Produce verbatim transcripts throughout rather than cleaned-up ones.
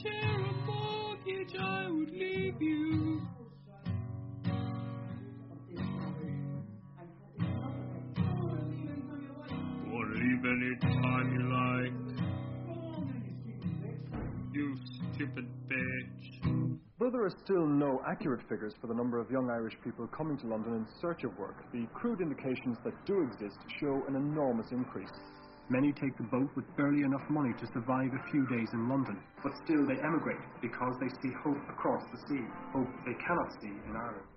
share a mortgage, I would leave you. Or leave any time you like. You stupid bitch. Though there are still no accurate figures for the number of young Irish people coming to London in search of work, the crude indications that do exist show an enormous increase. Many take the boat with barely enough money to survive a few days in London, but still they emigrate because they see hope across the sea, hope they cannot see in Ireland.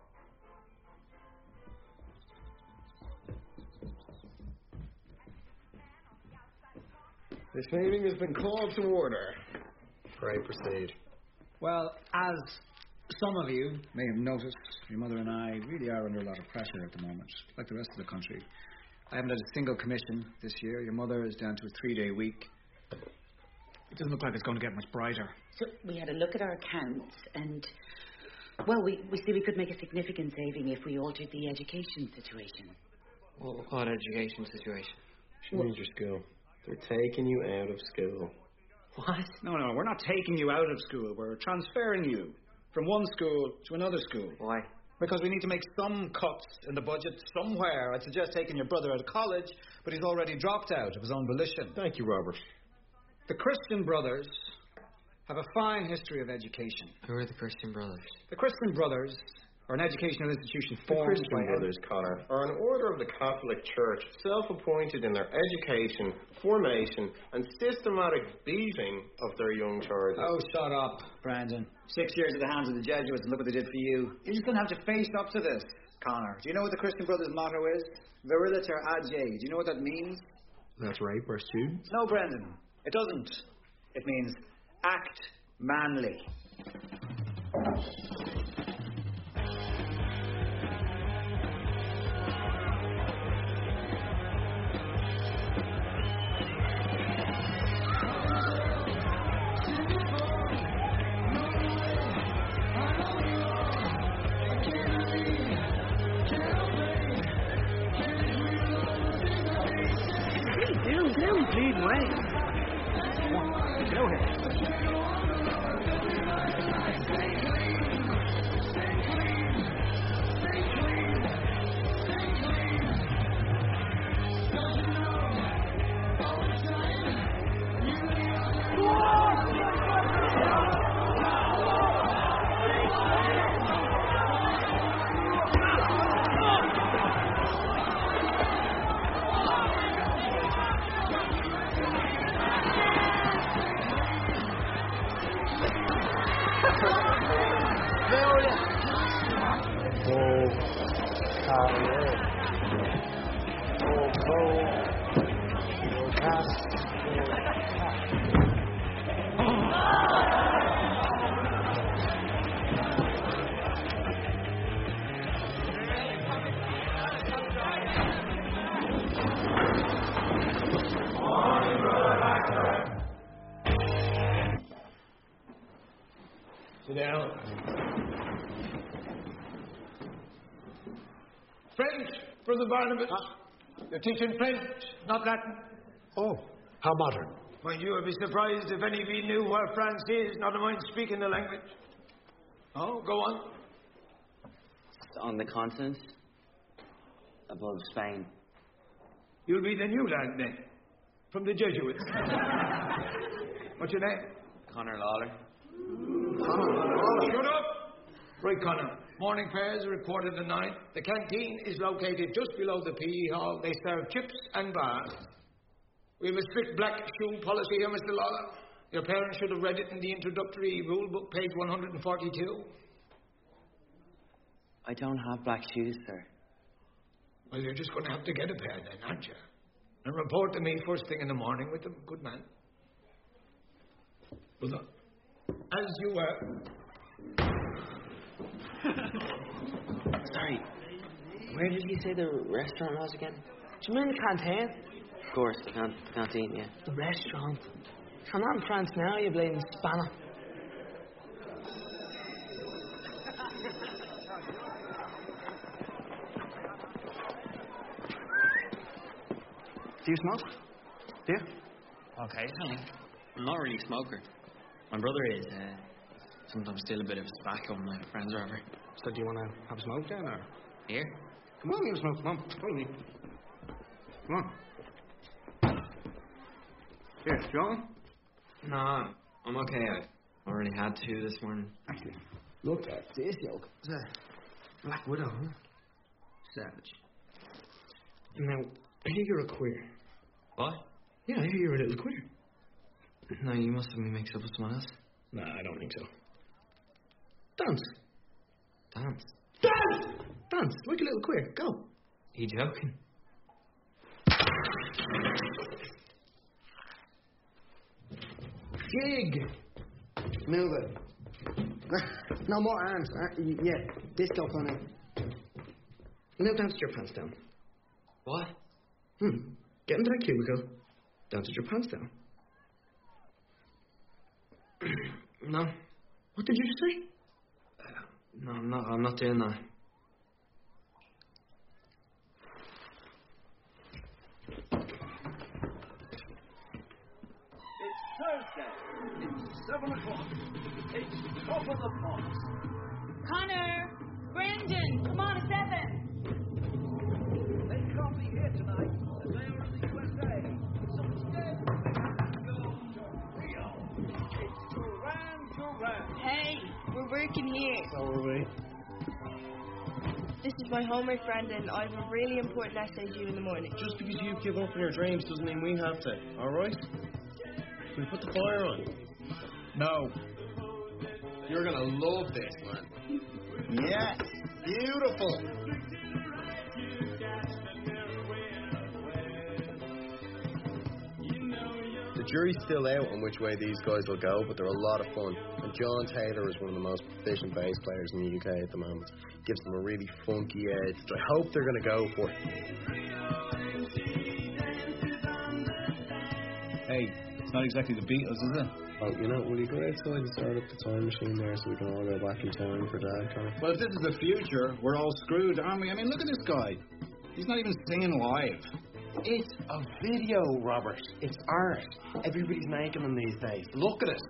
This meeting has been called to order. Pray proceed. Well, as some of you may have noticed, your mother and I really are under a lot of pressure at the moment, like the rest of the country. I haven't had a single commission this year. Your mother is down to a three-day week. It doesn't look like it's going to get much brighter. So we had a look at our accounts and, well, we, we see we could make a significant saving if we altered the education situation. Well, what education situation? She means your school. They're taking you out of school. What? No, no, we're not taking you out of school. We're transferring you from one school to another school. Why? Because we need to make some cuts in the budget somewhere. I'd suggest taking your brother out of college, but he's already dropped out of his own volition. Thank you, Robert. The Christian Brothers have a fine history of education. Who are the Christian Brothers? The Christian Brothers are an educational institution The formed Christian by... Brothers, Connor, are an order of the Catholic Church, self-appointed in their education, formation, and systematic beating of their young charges. Oh, shut up, Brandon. Six years at the hands of the Jesuits, and look what they did for you. You're just going to have to face up to this, Connor. Do you know what the Christian Brothers' motto is? Viriliter age. Do you know what that means? That's rape our students? No, Brendan. It doesn't. It means act manly. Lead way. Get over here. Sit down. French, Brother Barnabas. Huh? You're teaching French, not Latin. Oh, how modern. Well, you would be surprised if any of you knew where France is, not mind speaking the language. Oh, go on. It's on the continent, above Spain. You'll be the new lad then, from the Jesuits. What's your name? Connor Lawler. Oh, shut up! Right, Connor. Morning prayers are reported at nine. The canteen is located just below the P E hall. They serve chips and bars. We have a strict black shoe policy here, Mister Lawler. Your parents should have read it in the introductory rule book, page one hundred forty-two. I don't have black shoes, sir. Well, you're just going to have to get a pair then, aren't you? And report to me first thing in the morning with them. Good man. Well done. As you were. Sorry. Where did you say the restaurant was again? Do you mean the canteen? Of course, the can- canteen, yeah. The restaurant. I'm not in France now, you bleeding spanner. Do you smoke? Do you? Okay, I'm not really a smoker. My brother is. Uh, sometimes still a bit of a tobacco when my friends are over. So do you want to have a smoke then, or? Here? Come on, you smoke. Come on. Come on. Come on. Here, John? No, I'm okay. I already had two this morning. Actually, look at this yoke. It's a Black Widow, huh? Savage. Now, I hear you're a queer. What? Yeah, I hear you're a little queer. No, you must have me mixed up with someone else. Nah, I don't think so. Dance. Dance? Dance! Dance, like a little queer. Go. Are you joking? Jig! Move it. No more arms. Uh, yeah, disco funny. Now dance your pants down. What? Hmm. Get into that cubicle. Dance your pants down. No. What did you just say? Uh, no, I'm not. I'm not doing that. It's Thursday. It's seven o'clock. It's top of the pops. Connor! Brendan! Come on, it's Evan! They can't be here tonight. The mayor of the U S A. So instead, they have to go to Rio. It's Duran Duran. Hey, we're working here. So are we. This is my homework, Brendan. I have a really important essay due in the morning. Just because you've given up on your dreams doesn't mean we have to, alright? We put the fire on. No. You're gonna love this, man. Yes. Beautiful. The jury's still out on which way these guys will go, but they're a lot of fun. And John Taylor is one of the most proficient bass players in the U K at the moment. Gives them a really funky edge, which I hope they're going to go for. Hey, it's not exactly the Beatles, is it? Oh, you know, will you go outside and start up the time machine there so we can all go back in time for Dad, Connor? Well, if this is the future, we're all screwed, aren't we? I mean, look at this guy. He's not even singing live. It's a video, Robert. It's art. Everybody's making them these days. Look at it.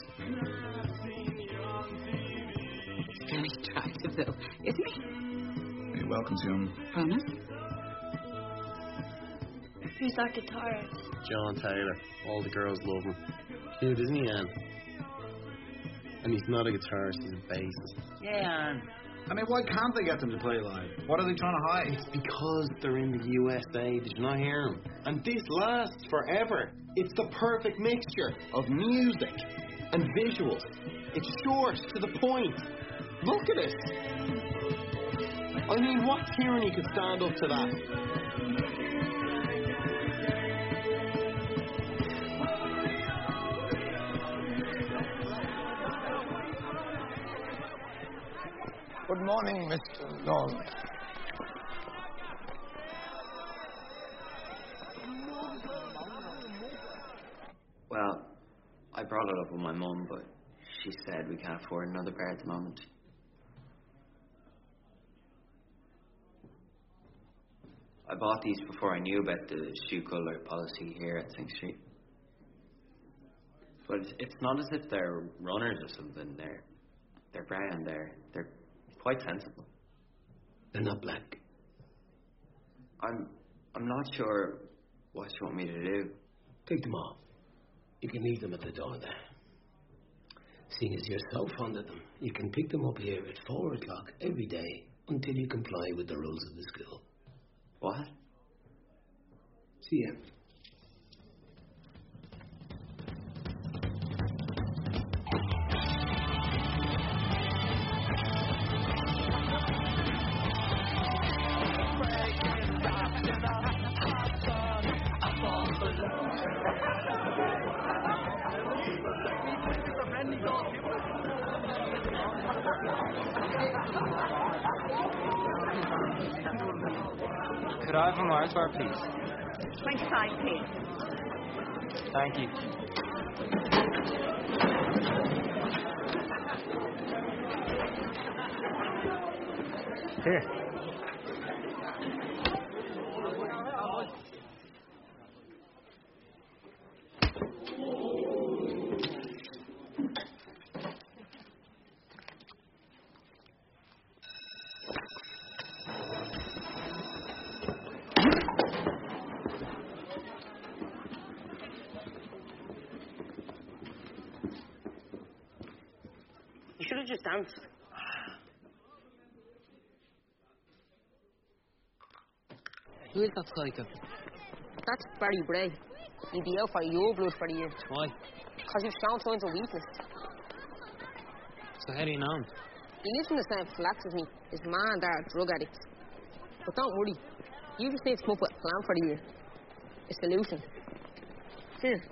He's very attractive, though, isn't he? You're welcome to him. Promise? Who's that guitarist? John Taylor. All the girls love him. Cute, isn't he, Anne? And he's not a guitarist, he's a bassist. Yeah, Anne. I mean, why can't they get them to play live? What are they trying to hide? It's because they're in the U S A. Did you not hear him? And this lasts forever. It's the perfect mixture of music and visuals. It's short, to the point. Look at it. I mean, what tyranny could stand up to that? Good morning, Mister Long. Well, I brought it up with my mum, but she said we can't afford another pair at the moment. I bought these before I knew about the shoe colour policy here at Sing Street. But it's, it's not as if they're runners or something. They're they're brown. They're they're quite sensible. They're not black. I'm I'm not sure what you want me to do. Take them off. You can leave them at the door there. Seeing as you're so fond of them, you can pick them up here at four o'clock every day until you comply with the rules of the school. What? See ya. Could I have a Mars bar, please? twenty-five p. Thank you. Here. You should have just danced. Who is that psycho? That's Barry Bray. He'd be out for your blood for the year. Why? Because you've shown signs of weakness. So how do you know him? He lives in the same flats as me. His ma and dad are drug addicts. But don't worry. You just need to come up with a plan for the year. A solution. Here.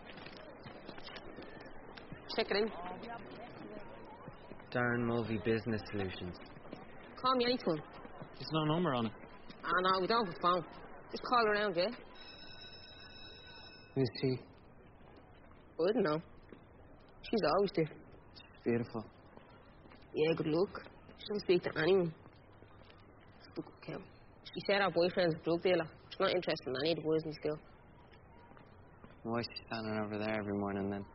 Check it out. Darren Mulvey Business Solutions. Call me anytime. There's no number on it. Ah, no, we don't have a phone. Just call around, yeah? Who's she? I don't know. She's always there. Beautiful. Yeah, good luck. She doesn't speak to anyone. Stuck up cow. She said her boyfriend's a drug dealer. She's not interested in any of the boys in school. Why is she standing over there every morning then?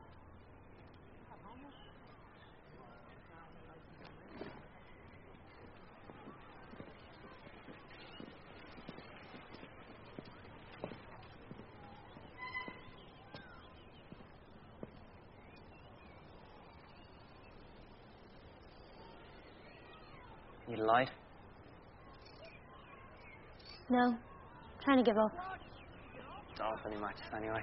You lied? No. Trying to give up. Don't any matches anyway.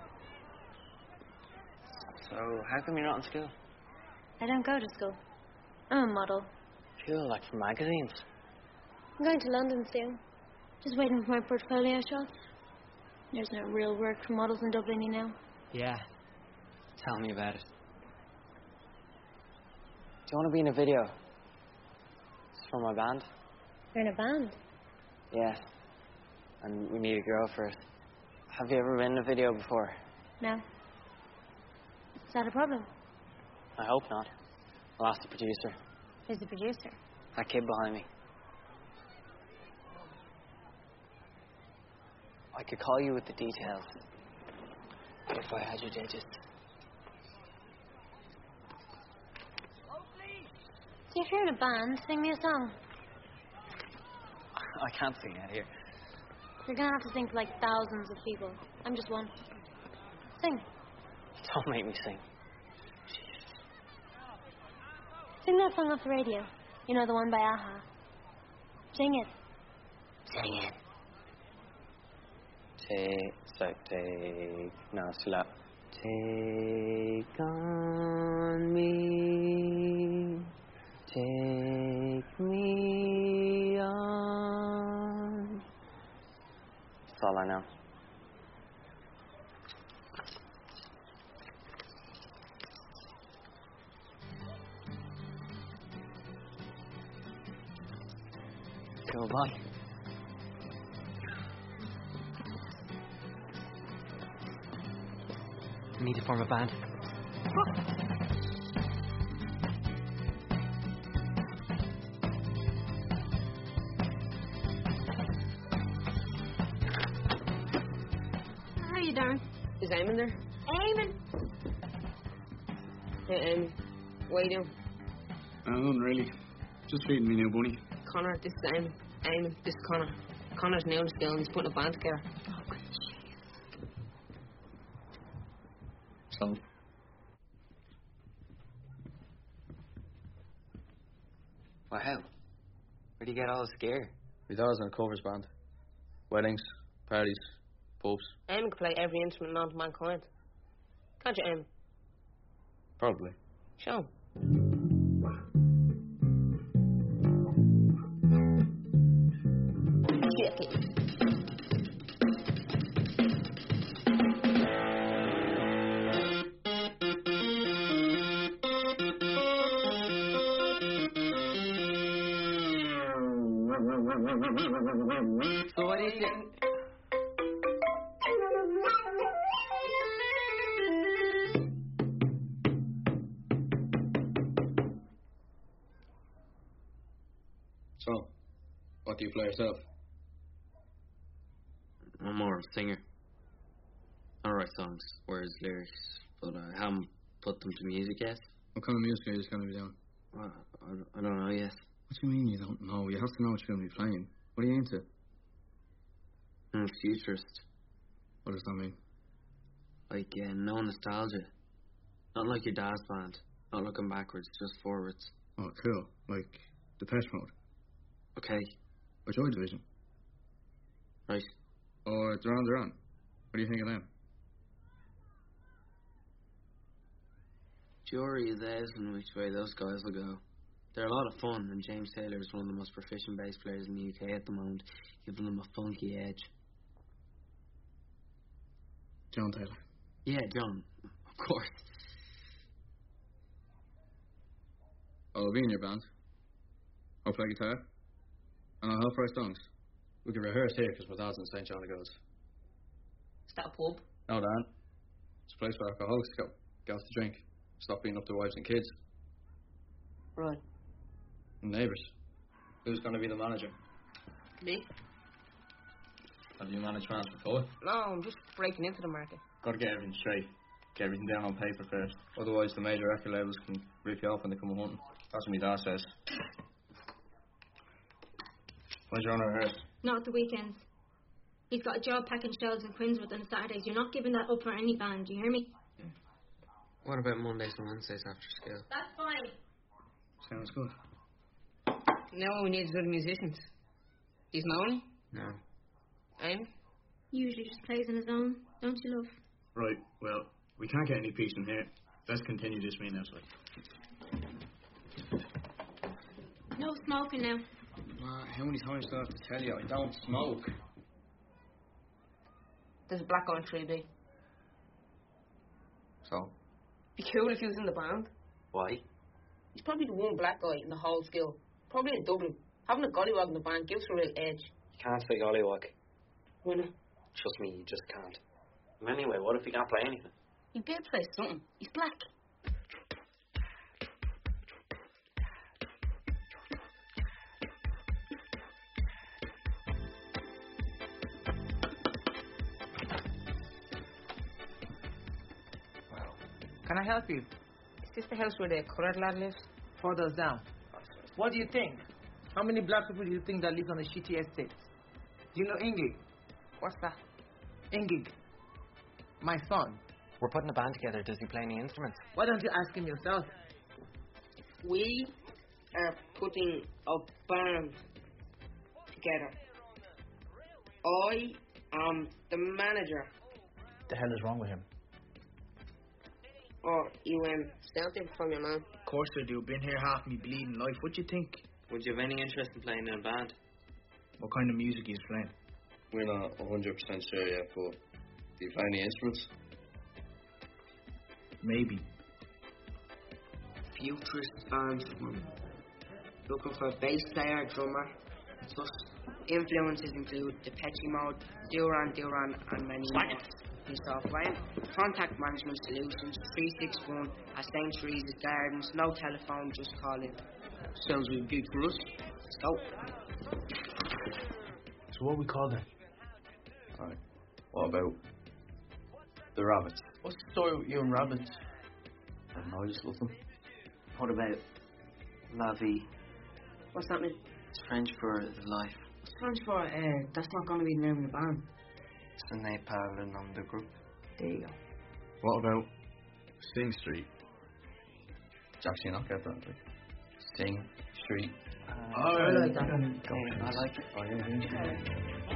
So, how come you're not in school? I don't go to school. I'm a model. Cool, like from magazines. I'm going to London soon. Just waiting for my portfolio shots. There's no real work for models in Dublin, you know. Yeah. Tell me about it. Do you want to be in a video? It's for my band. You're in a band? Yeah. And we need a girl for it. Have you ever been in a video before? No. Is that a problem? I hope not. I'll ask the producer. Who's the producer? That kid behind me. I could call you with the details. If I had your digits. So if you're in a band, sing me a song. I can't sing out here. You're gonna have to sing to like thousands of people. I'm just one. Sing. Don't make me sing. Sing that song off the radio. You know, the one by Aha. Sing it. Sing it. Take, so take, no, slow. Take on me, take me on. That's all I know. Go bye. We need to form a band. How are you, Darren? Is Eamon there? Eamon! Hey, Eamon. What are you doing? Uh, nothing really. Just feeding me new bunny. Connor, this is Eamon. Eamon, this is Connor. Connor's new in school and he's putting a band together. So? Wow. Where'd you get all this gear? My dad's in a covers band. Weddings, parties, pubs. Eamon can play every instrument known to mankind. Can't you, Eamon? Probably. Show him. So what do you think? So, what do you play yourself? I'm more of a singer. I write songs, words, lyrics, but I haven't put them to music yet. What kind of music are you going to be doing? Uh, I, I don't know yet. What do you mean you don't know? You have to know what you're going to be playing. What are you into? I'm a futurist. What does that mean? Like, uh, no nostalgia. Not like your dad's band. Not looking backwards, just forwards. Oh, cool. Like the Depeche Mode. Okay. Or Joy Division. Right. Or Duran Duran. What do you think of them? Jury is asking which way those guys will go. They're a lot of fun, and James Taylor is one of the most proficient bass players in the U K at the moment, giving them a funky edge. John Taylor. Yeah, John. Of course. I'll be in your band. I'll play guitar. And I'll help write songs. We can rehearse here because my dad's in Saint John of Goes. Is that a pub? No, Dan. It's a place where alcoholics go. Go to drink. Stop beating up their wives and kids. Right. And neighbours. Who's going to be the manager? Me? Have you managed fans before? No, I'm just breaking into the market. Got to get everything straight. Get everything down on paper first. Otherwise, the major record labels can rip you off when they come hunting. That's what my dad says. When's your honour rehearse? Not at the weekends. He's got a job packing shelves in Quinnswood on Saturdays. You're not giving that up for any band, do you hear me? What about Mondays and Wednesdays after school? That's fine. Sounds good. Now all we need is good musicians. He's known? No. Amy? Usually just plays on his own, don't you, love? Right, well, we can't get any peace in here. Let's continue this meeting outside. No smoking now. Uh, how many times do I have to tell you? I don't smoke. There's a black guy in three B. So? Be cool if he was in the band. Why? He's probably the one black guy in the whole skill. Probably in Dublin. Having a gollywog in the band gives a real edge. You can't say gollywog. Why not? Trust me, you just can't. Anyway, what if he can't play anything? He'd be able to play something. He's black. Can I help you? Is this the house where the coloured lad lives? Four doors down. What do you think? How many black people do you think that live on the shitty estate? Do you know Ingig? What's that? Ingig. My son. We're putting a band together. Does he play any instruments? Why don't you ask him yourself? We are putting a band together. I am the manager. The hell is wrong with him? Oh, you um, stealthing from your man. Of course I do. Been here half me bleeding life. What do you think? Would you have any interest in playing in a band? What kind of music he's playing? We're not one hundred percent sure yet, but do you play any instruments? Maybe. Futurist band. Looking for a bass player, drummer. Plus, influences include Depeche Mode, Duran Duran, and many more. He's offline. Contact management solutions, three six one at Saint Teresa's Gardens. No telephone, just call in. Sounds like a gig for us. Let's go. So what we call them? Alright. What about the Rabbits? What's the story with you and Rabbits? I don't know, I just love them. What about La Vie? What's that mean? It's French for life. It's French for, uh, that's not going to be the name of the band. Ce n'est pas le nom du groupe. There you go. What about Sing Street? It's actually not get that. Like, Sing Street. Uh, oh, I like that. Yeah, I like it. Oh, yeah, yeah.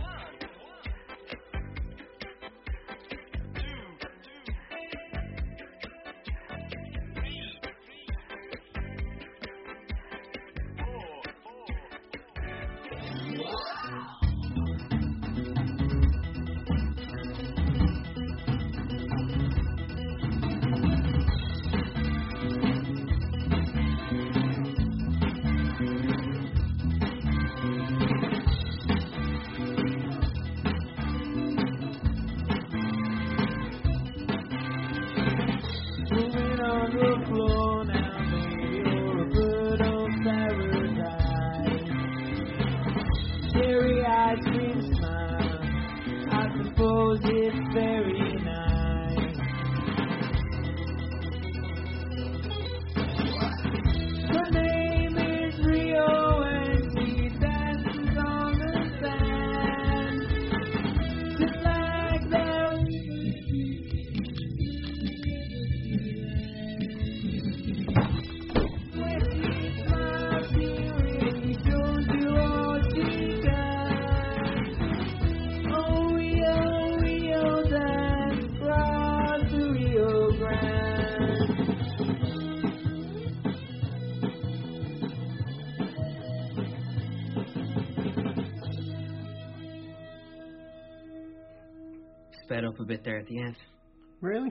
sped up a bit there at the end. Really?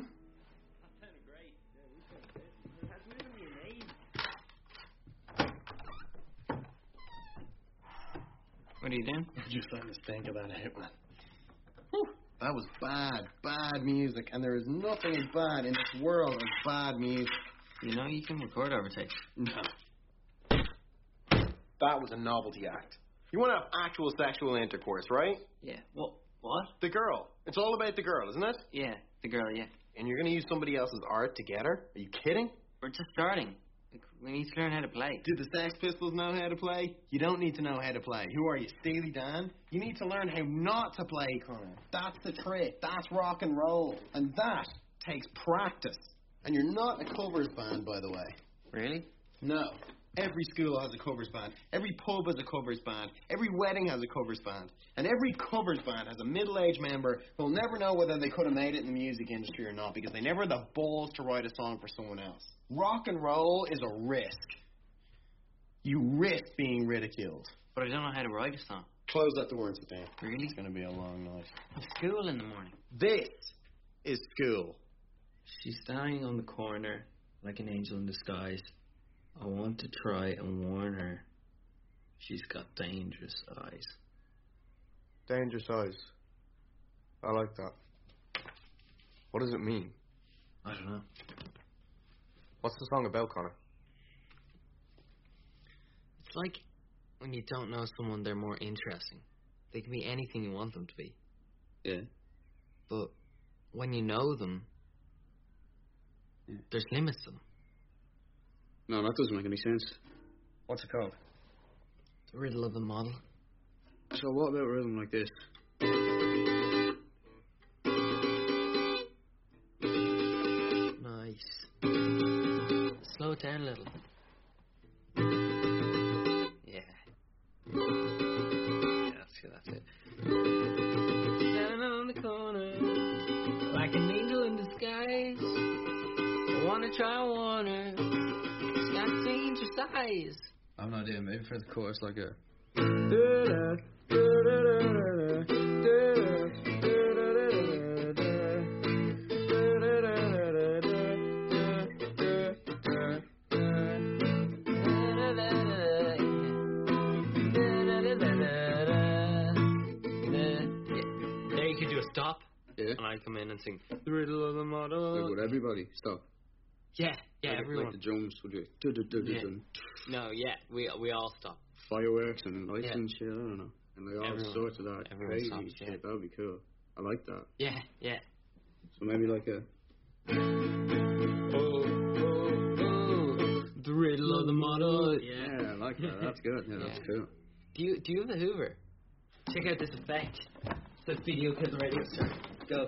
What are you doing? Just letting us think about it, man. Whew. That was bad, bad music, and there is nothing as bad in this world as bad music. You know you can record overtakes. No. That was a novelty act. You want to have actual sexual intercourse, right? Yeah. What? What? The girl. It's all about the girl, isn't it? Yeah, the girl, yeah. And you're going to use somebody else's art to get her? Are you kidding? We're just starting. Like, we need to learn how to play. Do the Sex Pistols know how to play? You don't need to know how to play. Who are you, Steely Dan? You need to learn how not to play, Connor. That's the trick. That's rock and roll. And that takes practice. And you're not a covers band, by the way. Really? No. Every school has a covers band. Every pub has a covers band. Every wedding has a covers band. And every covers band has a middle-aged member who'll never know whether they could have made it in the music industry or not because they never had the balls to write a song for someone else. Rock and roll is a risk. You risk being ridiculed. But I don't know how to write a song. Close that door and sit down. Really? It's going to be a long night. I have school in the morning. This is school. She's standing on the corner like an angel in disguise. I want to try and warn her. She's got dangerous eyes. Dangerous eyes. I like that. What does it mean? I don't know. What's the song about, Connor? It's like when you don't know someone, they're more interesting. They can be anything you want them to be. Yeah. But when you know them, yeah. there's limits to them. No, that doesn't make any sense. What's it called? The Riddle of the Model. So what about a rhythm like this? Nice. Slow it down a little. Yeah. Yeah, that's it. That's it. Standing on the corner, like an angel in disguise. I wanna try and warn her. She's got dangerous eyes. I have no idea. Maybe for the chorus, like a. There you could do a stop. Yeah. And I come in and sing The Riddle of the Model. Like, would everybody stop? Yeah, yeah, like, everyone. Like the drums would do. Do, do, do, do, Yeah. do. No, yeah, we we all stop. Fireworks and lights Yeah. and shit. I don't know. And like all Everyone- sorts of that everyone crazy stops, shit. yeah. That would be cool. I like that. Yeah, yeah. So maybe like a. Oh, oh, oh. The Riddle of the Model. Yeah. Yeah, I like that. That's good. Yeah, that's Yeah. cool. Do you do you have a Hoover? Check out this effect. It's a video kill the radio star. Go.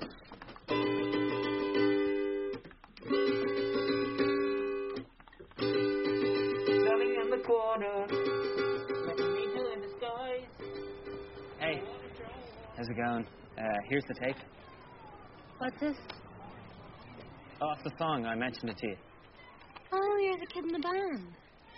Standing in the corner, like an angel in disguise. Hey, how's it going? Uh, here's the tape. What's this? Oh, it's the song. I mentioned it to you. Oh, you're the kid in the band.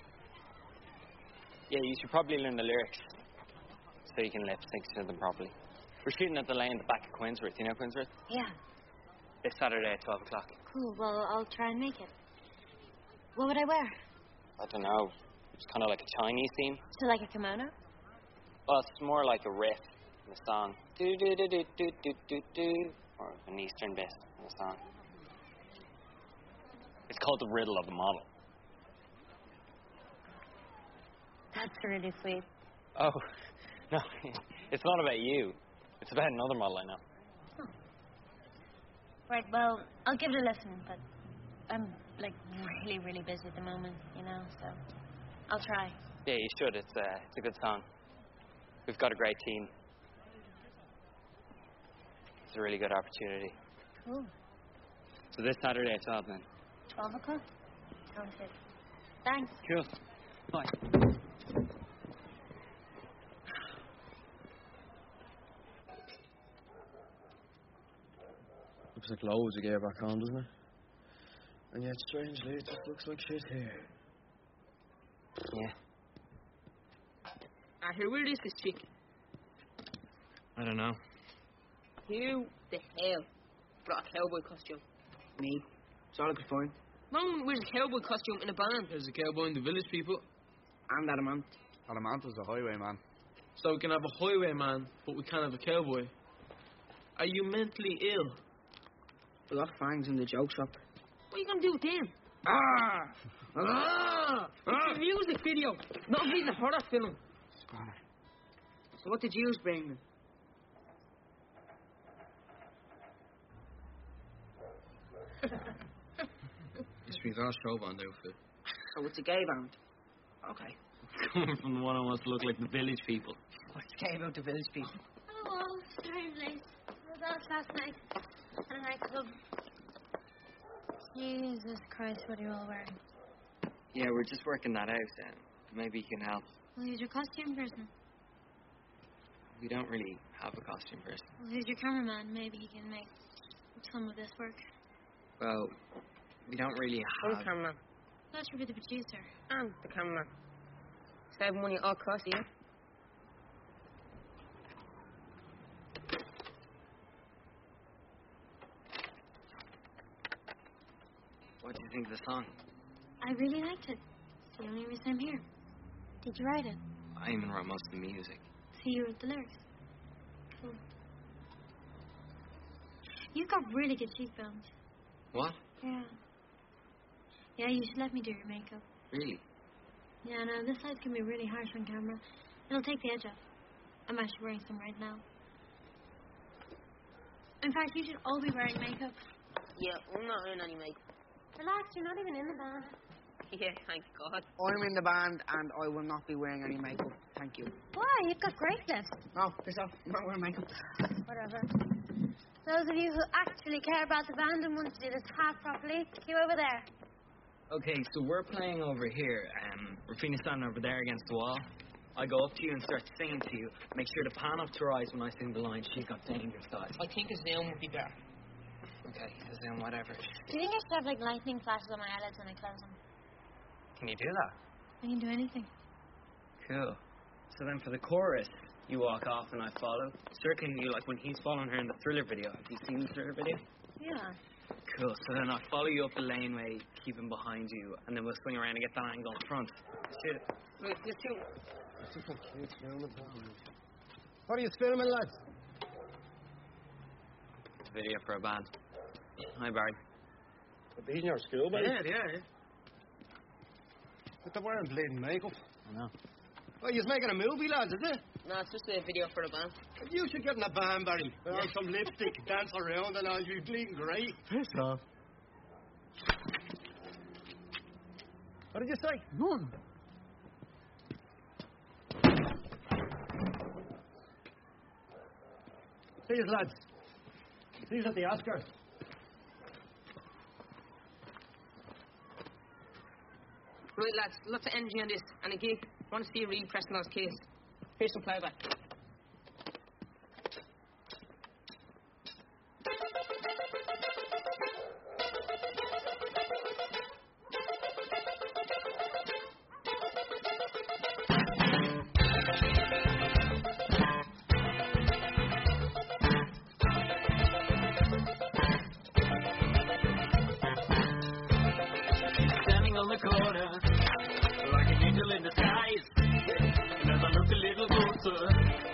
Yeah, you should probably learn the lyrics so you can lip sync to them properly. We're shooting at the lane at the back of Quinnsworth. You know Quinnsworth? Yeah. This Saturday at twelve o'clock. Cool. Well, I'll try and make it. What would I wear? I don't know. It's kind of like a Chinese theme. So like a kimono? Well, it's more like a riff in the song. Do do do do do do do do. Or an Eastern bit in the song. It's called The Riddle of the Model. That's really sweet. Oh, no. It's not about you. It's about another model I know. Oh. Right, well, I'll give it a listen, but I'm, like, really, really busy at the moment, you know, so I'll try. Yeah, you should. It's, uh, it's a good song. We've got a great team. It's a really good opportunity. Cool. So this Saturday at twelve then. twelve o'clock? Sounds good. Thanks. Cool. Bye. Looks like loads of gear back home, doesn't it? And yet, strangely, it just looks like shit here. Yeah. Uh, who will this is chicken? I don't know. Who the hell brought a cowboy costume? Me. It's all I could find. No one wears a cowboy costume in a band. There's a cowboy in the village people. And Adamant. Adamant was a highwayman. So we can have a highwayman, but we can't have a cowboy. Are you mentally ill? We got fangs in the joke shop. What are you going to do with them? Ah! Ah! It's a music video, not even a horror film. So what did you bring then? It's me last show band outfit. So it's a gay band. Okay. Coming from the one who wants to look like the village people. What's gay about the village people? Oh, sorry, I'm late. I was out last night. And I club. Jesus Christ, what are you all wearing? Yeah, we're just working that out, then. Maybe you can help. Well, who's your costume person? We don't really have a costume person. Well, who's your cameraman? Maybe he can make some of this work. Well, we don't really I'm have... the cameraman. That should be the producer. I'm the cameraman. Save money at all costs, yeah? What do you think of the song? I really liked it. It's the only reason I'm here. Did you write it? I even wrote most of the music. So you wrote the lyrics? Cool. You've got really good cheekbones. What? Yeah. Yeah, you should let me do your makeup. Really? Yeah, no, this light can be really harsh on camera. It'll take the edge off. I'm actually wearing some right now. In fact, you should all be wearing makeup. Yeah, I'm not wearing any makeup. Relax, you're not even in the band. Yeah, thank God. I'm in the band and I will not be wearing any makeup. Thank you. Why? You've got great lips. No, piss off. I'm not wearing makeup. Whatever. Those of you who actually care about the band and want to do this half properly, queue over there. Okay, so we're playing over here. Um, Rafina's standing over there against the wall. I go up to you and start singing to you. Make sure to pan up to her eyes when I sing the line. She's got dangerous eyes. I think a Zoom would be better. Okay, then whatever. Do you think I should have like lightning flashes on my eyelids when I close them? Can you do that? I can do anything. Cool. So then for the chorus, you walk off and I follow, circling you like when he's following her in the Thriller video. Have you seen the Thriller video? Yeah. Cool. So then I follow you up the laneway, keep him behind you, and then we'll swing around and get that angle in front. Shoot it. Wait, there's two. What are you filming, lads? It's a video for a band. Hi, Barry. These in your school, buddy? Yeah, yeah. But they're wearing bleeding makeup. I know. Oh, you're making a movie, lads, is it? No, it's just a video for the band. You should get in a band, Barry. Put on some lipstick, dance around, and all. You're bleeding great. Piss off. What did you say? None. See you, lads. See you at the Oscars. Right, lads, lots of energy on this. And a gig. I want to see you really pressing those keys. Here's some playback. Standing on the corner, like an angel in disguise. And as I look a little closer,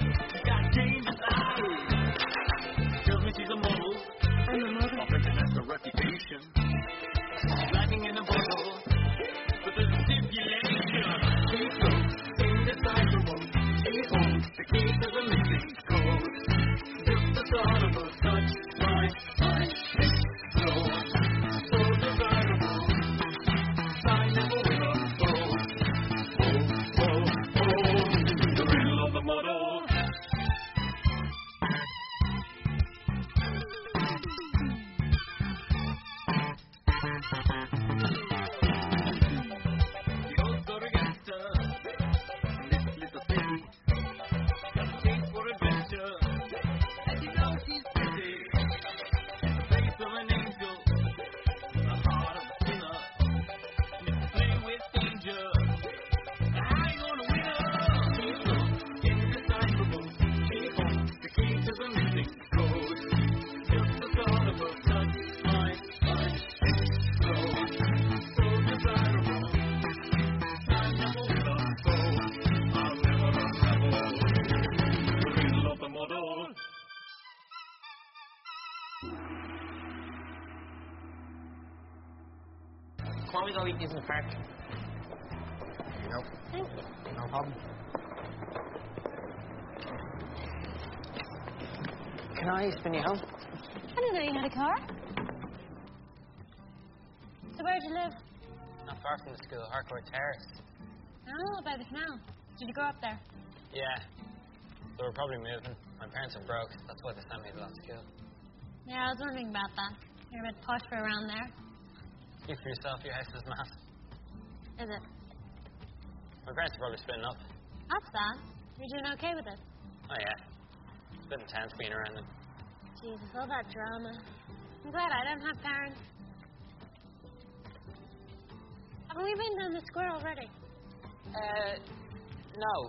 to go eat these in the park. There you go. Thank you. No problem. Can I spin you home? I didn't know you had a car. So where do you live? Not far from the school, Harcourt Terrace. Oh, by the canal. Did you grow up there? Yeah. They were probably moving. My parents are broke. That's why they sent me to that school. Yeah, I was wondering about that. You're a bit posh for around there. Speak for yourself, your house is massive. Is it? My parents are probably splitting up. That's sad. You're doing okay with it? Oh, yeah. It's a bit intense being around them. Jesus, all that drama. I'm glad I don't have parents. Haven't we been down the square already? Uh, no.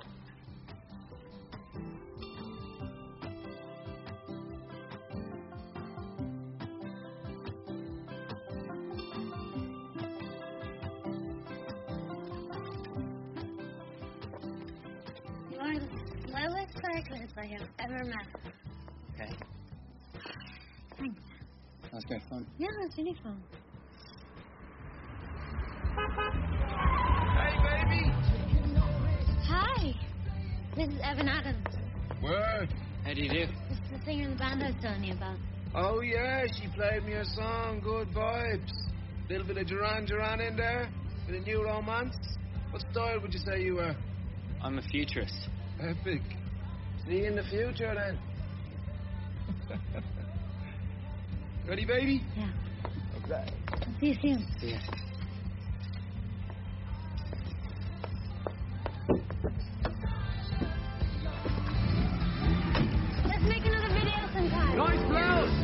You are the slowest cyclist I have ever met. Okay. Thanks. That's great fun. Yeah, it's really fun. Hey, baby! Hi. This is Evan Adams. Word. How do you do? This is the singer in the band I was telling you about. Oh, yeah, she played me a song. Good vibes. Little bit of Duran Duran in there. Bit of new romance. What style would you say you were? I'm a futurist. Epic. See you in the future, then. Ready, baby? Yeah. Okay. I'll see you soon. See ya. Let's make another video sometime. Nice blouse!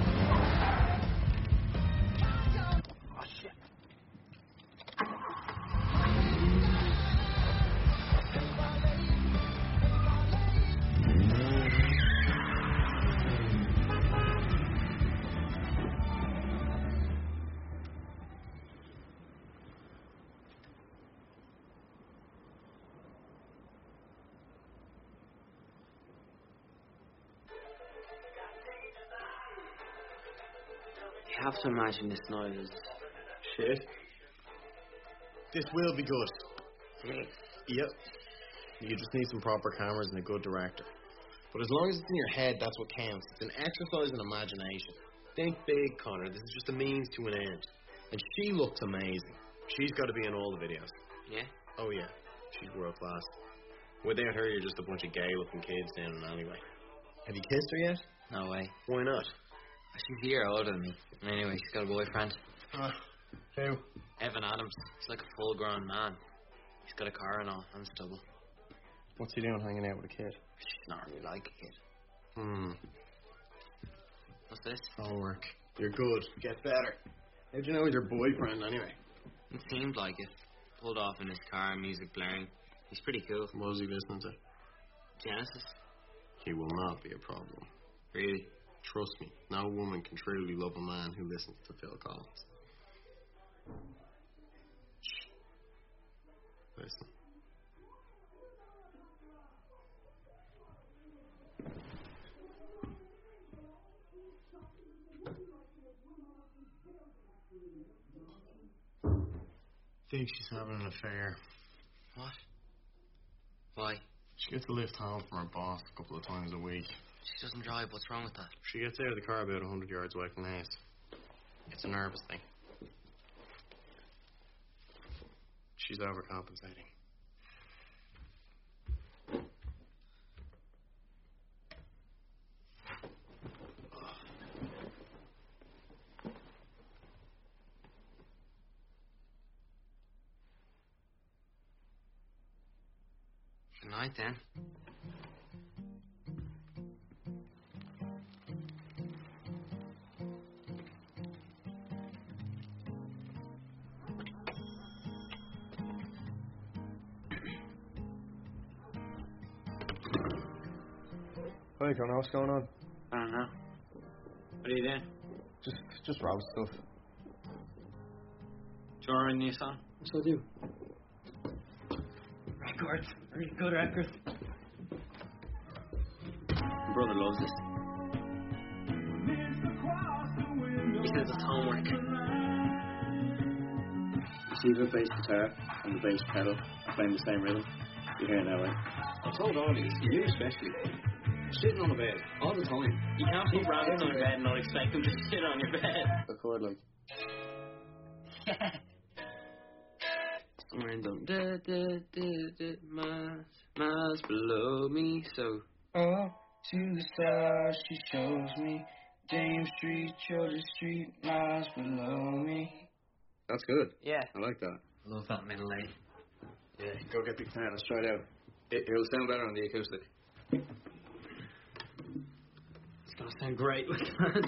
Oh, shit. You have to imagine this night is Shit. This will be good. Yep. You just need some proper cameras and a good director. But as long as it's in your head, that's what counts. It's an exercise in imagination. Think big, Connor. This is just a means to an end. And she looks amazing. She's got to be in all the videos. Yeah? Oh, yeah. She's world class. Without her, you're just a bunch of gay-looking kids down an alleyway. Have you kissed her yet? No way. Why not? She's a year older than me. Anyway, she's got a boyfriend. Uh, who? Evan Adams. He's like a full-grown man. He's got a car and all, and stubble. What's he doing hanging out with a kid? She's not really like a kid. Hmm. What's this? Homework. You're good. Get better. How'd you know he's your boyfriend, anyway? It seemed like it. Pulled off in his car, music blaring. He's pretty cool. What was he listening to? Genesis. He will not be a problem. Really? Trust me, no woman can truly love a man who listens to Phil Collins. Shh. Listen. Think she's having an affair. What? Why? She gets a lift home from her boss a couple of times a week. She doesn't drive. What's wrong with that? She gets out of the car about a hundred yards away from the house. It's a nervous thing. She's overcompensating. Good night, then. Hey, Connor, what's going on? I don't know. What are you doing? Just, just route stuff. Do you want to write a new song? Yes, I do. Records. Really good records. My brother loves this. He says it's homework. See the bass guitar and the bass pedal are playing the same rhythm? You hear it now, right? I told all of you, you especially. Sitting on the bed all the time. You can't put rabbits on your bed and not expect them to sit on your bed. The chord, like. Somewhere in the da, da, da, da, miles, miles below me. So, oh, to the stars she shows me. James Street, Georgia Street, miles below me. That's good. Yeah. I like that. I love that middle eight. Yeah, go get the guitar. Let's try it out. It, it'll sound better on the acoustic. It's gonna sound great with that.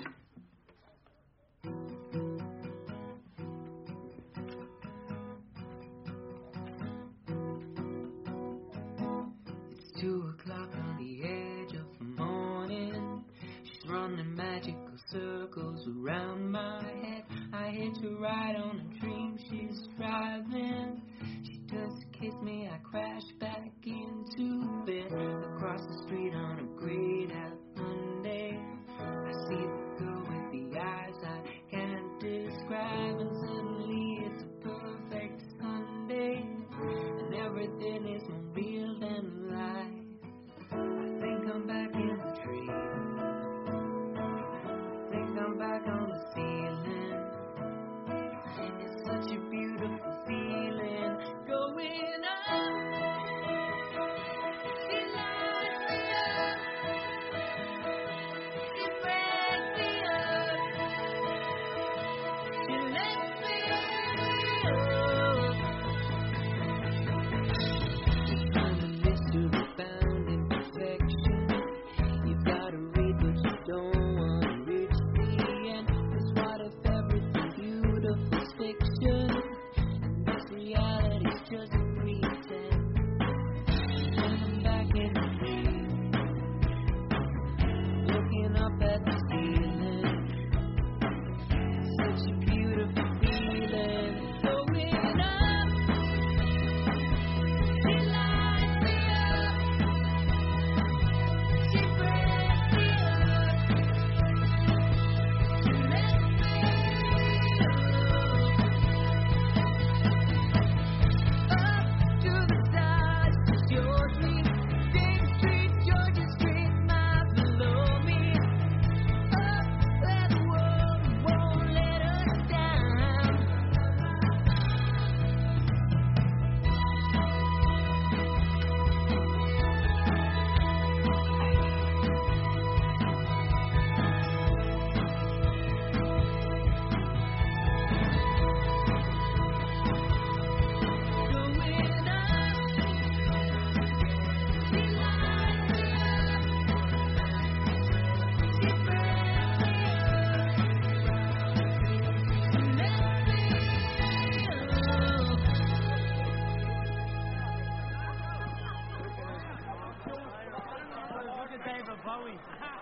It's two o'clock on the edge of the morning. She's running magical circles around my head. I hitch a ride on a dream she's driving. She does kiss me, I crash back into bed. Across the street on a great out Monday, I see the girl with the eyes I can't describe, and suddenly it's a perfect Sunday, and everything is more real than life. I think I'm back in the tree. I think I'm back on the ceiling. It's such a beautiful feeling going on. She lights me up. She breaks me up. She lets me up. It's time to mystery found in perfection. You've got to read what you don't want to read to the end. 'Cause what if everything beautiful's fiction, and this reality's just pretend? When I'm back in the dream, looking up at the ceiling, such a beautiful feeling going up. She lights me up. She breaks me up. She lets me up to the stars. She shows me James Street, Georgia Street, miles below me. Up where the world won't let us down. Going up. She lights me up. She breaks me up. She lets me Look at David Bowie.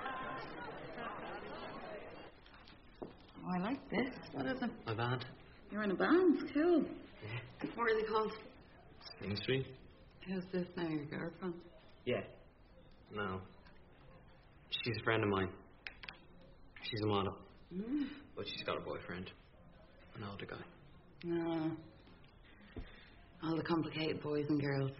Oh, I like this. What is it? My band. You're in a band. Cool. What are they called? Sing Street? Who's this now? Your girlfriend? Yeah. No. She's a friend of mine. She's a model. Mm. But she's got a boyfriend. An older guy. No. All the complicated boys and girls.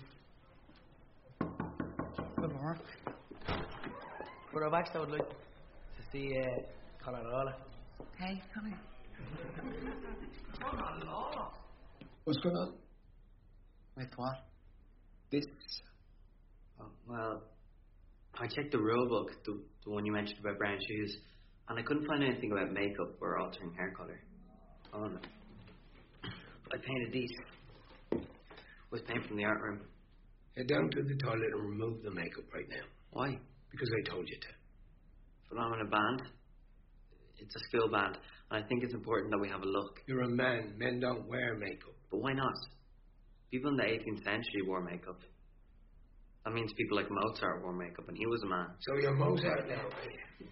Good work. But I've actually would like to see uh, Conor Lawler. Okay, come here. Conor Lawler? What's going on? With what? This. Oh, well, I checked the rule book, the, the one you mentioned about brown shoes, and I couldn't find anything about makeup or altering hair colour. Oh no. I painted these. Was paint from the art room. Head down to the toilet and remove the makeup right now. Why? Because I told you to. But I'm in a band. It's a school band, and I think it's important that we have a look. You're a man. Men don't wear makeup. But why not? People in the eighteenth century wore makeup. That means people like Mozart wore makeup, and he was a man. So you're Mozart now, eh?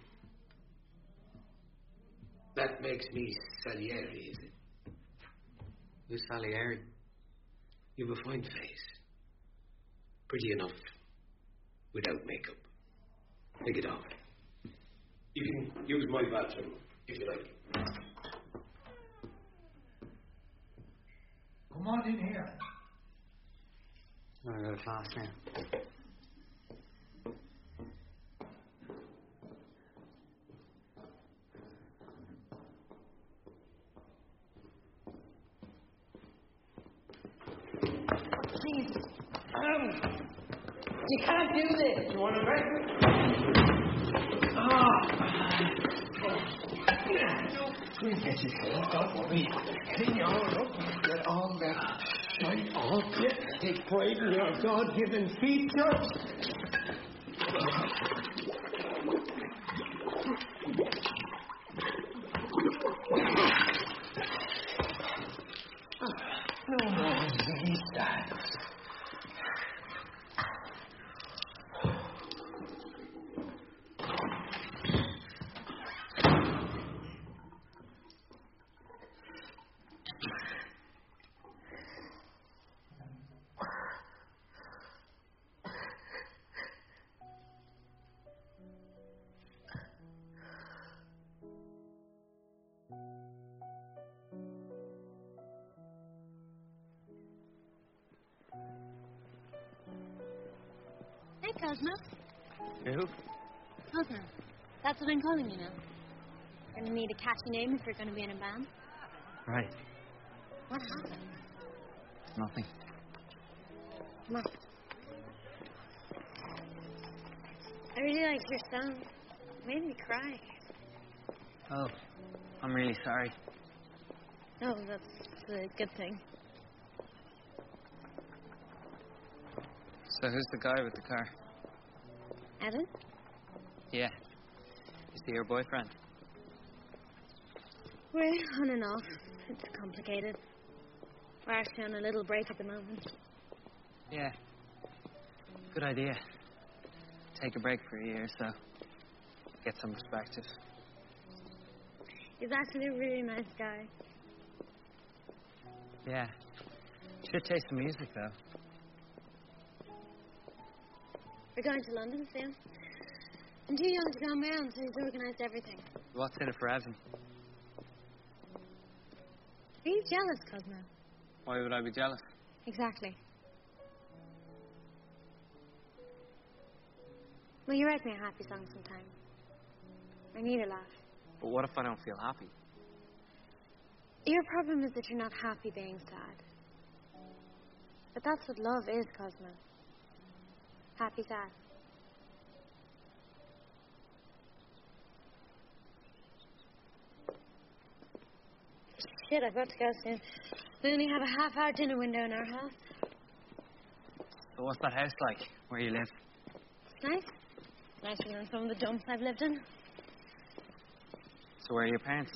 That makes me Salieri, is it? Who's Salieri? You have a fine face. Pretty enough. Without makeup. Take it off. You can use my bathroom, if you like. Come on in here. I'm gonna go to class now. Jesus. Um, you can't do this. You want a break? We'll get you clean, don't worry. Clean you all up and get all that shite off you. Take pride in your God-given features. Oh, these guys. Hey, Cosmo. Who? Cosmo. That's what I'm calling you now. Gonna need a catchy name if you're gonna be in a band. Right. What happened? Nothing. Come on. I really liked your song. It made me cry. Oh, I'm really sorry. Oh, that's a good thing. So who's the guy with the car? Evan? Yeah. Is he your boyfriend? We're on and off. It's complicated. We're actually on a little break at the moment. Yeah. Good idea. Take a break for a year, so get some perspective. He's actually a really nice guy. Yeah. Should taste some music, though. We're going to London soon. I'm too young to go on my own, so he's organised everything. What's in it for Evan? He's jealous, Cosmo. Why would I be jealous? Exactly. Will you write me a happy song sometime? I need a laugh. But what if I don't feel happy? Your problem is that you're not happy being sad. But that's what love is, Cosmo. Happy sad. Shit, I've got to go soon. We only have a half-hour dinner window in our house. So what's that house like, where you live? It's nice. Nicer than some of the dumps I've lived in. So where are your parents?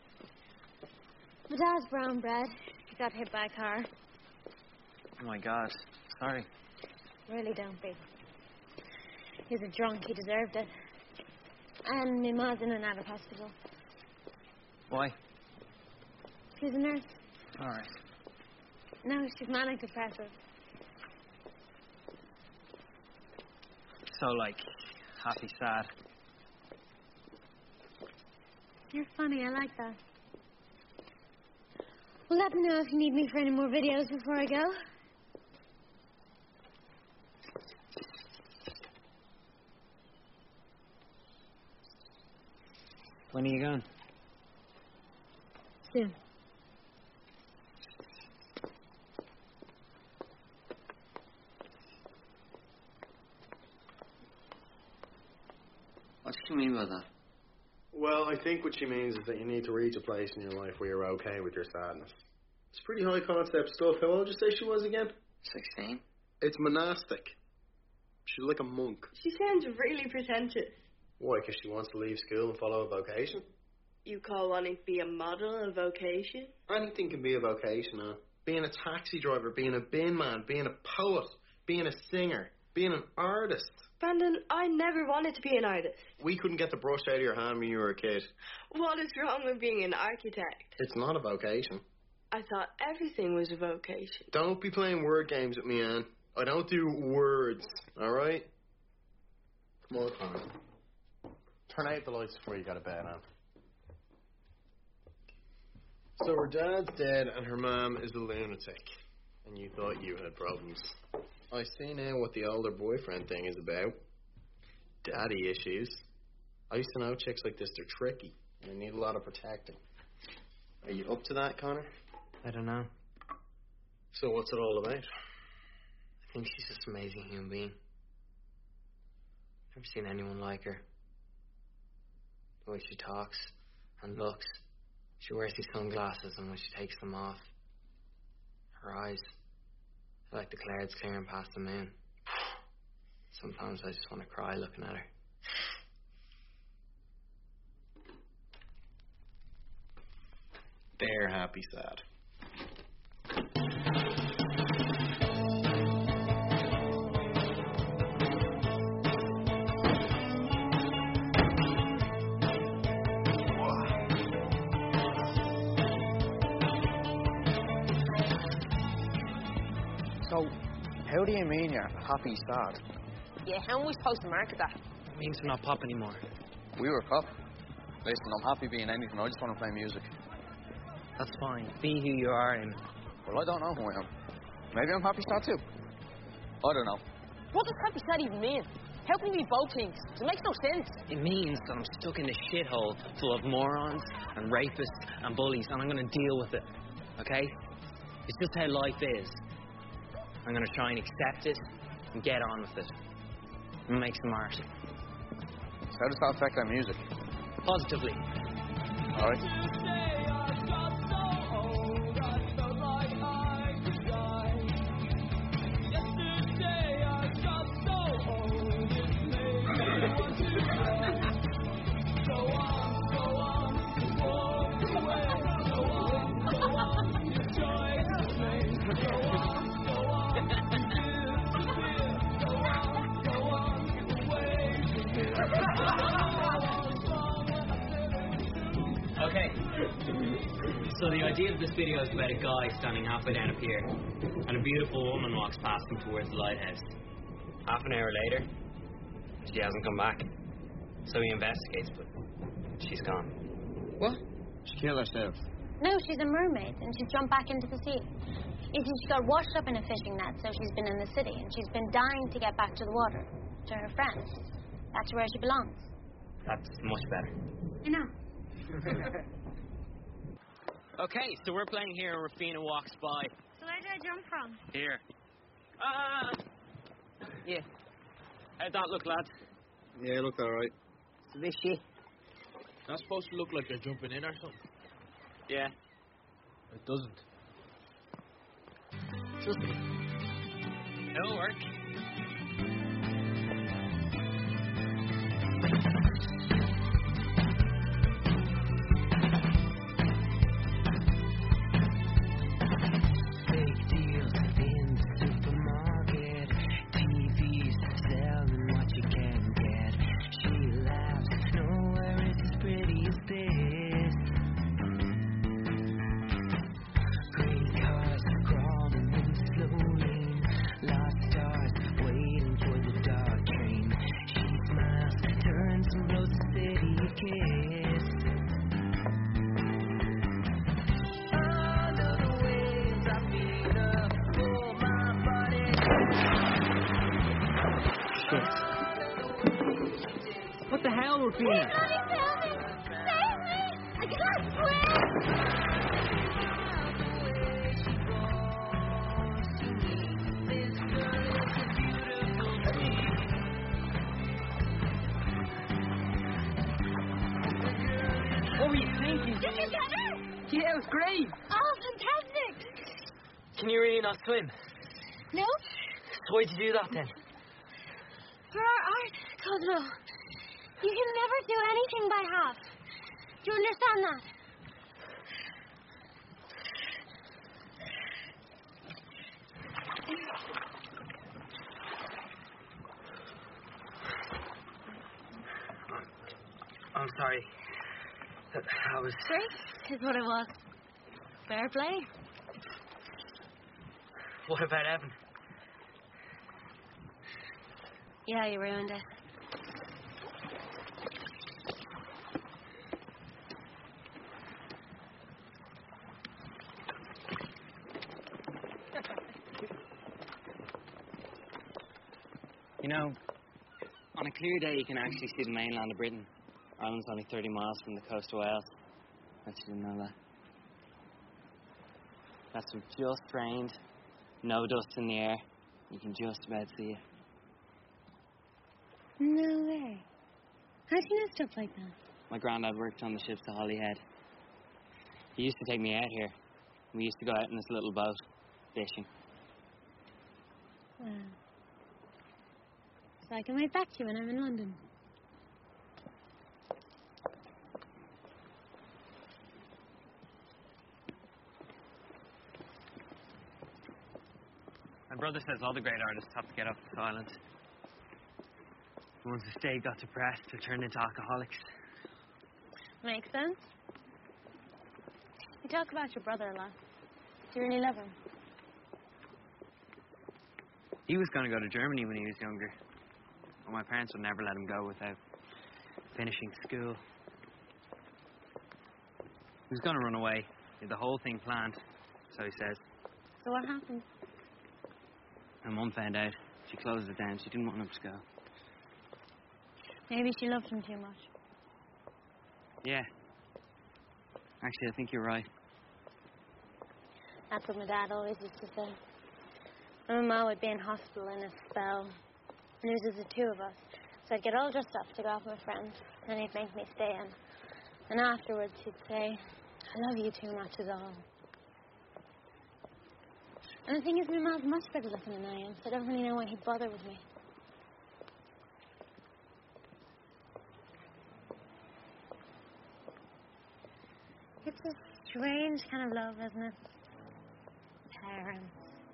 My dad's brown bread. He got hit by a car. Oh my God. Sorry. Really don't be. He was a drunk. He deserved it. And my ma's in and out of hospital. Why? She's a nurse. All right. No, she's manic depressive. So, like, happy, sad. You're funny. I like that. Well, let me know if you need me for any more videos before I go. When are you going? Soon. What does she mean by that? Well, I think what she means is that you need to reach a place in your life where you're okay with your sadness. It's pretty high concept stuff. How old did you say she was again? Sixteen. It's monastic. She's like a monk. She sounds really pretentious. Why? Because she wants to leave school and follow a vocation? You call wanting to be a model a vocation? Anything can be a vocation, huh? Being a taxi driver, being a bin man, being a poet, being a singer, being an artist. Brandon, I never wanted to be an artist. We couldn't get the brush out of your hand when you were a kid. What is wrong with being an architect? It's not a vocation. I thought everything was a vocation. Don't be playing word games with me, Anne. I don't do words, alright? Come on, Connor. Turn out the lights before you go to bed, Anne. So her dad's dead and her mom is a lunatic. And you thought you had problems. I see now what the older boyfriend thing is about. Daddy issues. I used to know chicks like this, they're tricky. And they need a lot of protecting. Are you up to that, Connor? I don't know. So what's it all about? I think she's just an amazing human being. Never seen anyone like her. The way she talks and looks. She wears these sunglasses, and when she takes them off, her eyes are like the clouds clearing past the moon. Sometimes I just want to cry looking at her. They're happy sad. So, how do you mean you're happy sad? Yeah, how am we supposed to market that? It means we're not pop anymore. We were pop. Listen, I'm happy being anything. I just want to play music. That's fine. Be who you are, and... Well, I don't know who I am. Maybe I'm happy sad too. I don't know. What does happy sad even mean? How can you be both things? It makes no sense. It means that I'm stuck in a shithole full of morons and rapists and bullies, and I'm going to deal with it. Okay? It's just how life is. I'm going to try and accept it and get on with it. And make some art. So how does that affect our music? Positively. All right. Okay. So the idea of this video is about a guy standing halfway down a pier, and a beautiful woman walks past him towards the lighthouse. Half an hour later, she hasn't come back. So he investigates, but she's gone. What? She killed herself. No, she's a mermaid, and she's jumped back into the sea. You see, she got washed up in a fishing net, so she's been in the city, and she's been dying to get back to the water, to her friends, back to where she belongs. That's much better. You know. Okay, so we're playing here, and Rafina walks by. So where did I jump from? Here. Ah! Yeah. How'd that look, lads? Yeah, it looked alright. It's a bit shit. Not supposed to look like they're jumping in or something. Yeah. It doesn't. Trust me. It'll work. Fake deals in the supermarket. T Vs selling what you can get. She laughs. Nowhere is as pretty as this. Great cars crawling in the slow lane. Lost stars waiting for the dark train. She smiles, turns and blows the city a kiss. Under the waves, I feel her pull my body. Shit. What the hell, Rafina? Save me! I can't swim! What were you thinking? Did you get her? Yeah, it was great. Oh, fantastic! Can you really not swim? No? So why'd you do that then? For our art, Cosmo. You can never do anything by half. Do you understand that? I'm sorry. That I was... Great is what it was. Fair play. What about Evan? Yeah, you ruined it. You know, on a clear day, you can actually see the mainland of Britain. Ireland's only thirty miles from the coast of Wales. Bet you didn't know that. That's just rained, no dust in the air. You can just about see it. No way. How do you know stuff like that? My granddad worked on the ships to Holyhead. He used to take me out here. We used to go out in this little boat, fishing. Wow. So I can write back to you when I'm in London. My brother says all the great artists have to get off this island. The ones who stayed got depressed or turned into alcoholics. Makes sense. You talk about your brother a lot. Do you really love him? He was going to go to Germany when he was younger. But my parents would never let him go without finishing school. He was going to run away. He had the whole thing planned, so he says. So what happened? My mum found out. She closed it down. She didn't want him to go. Maybe she loved him too much. Yeah. Actually, I think you're right. That's what my dad always used to say. My mama would be in hospital in a spell. And it was just the two of us. So I'd get all dressed up to go out with my friends. And he'd make me stay in. And afterwards he'd say, I love you too much is all. And the thing is, my mom's much better looking than I am, so I don't really know why he'd bother with me. It's a strange kind of love, isn't it? Parents.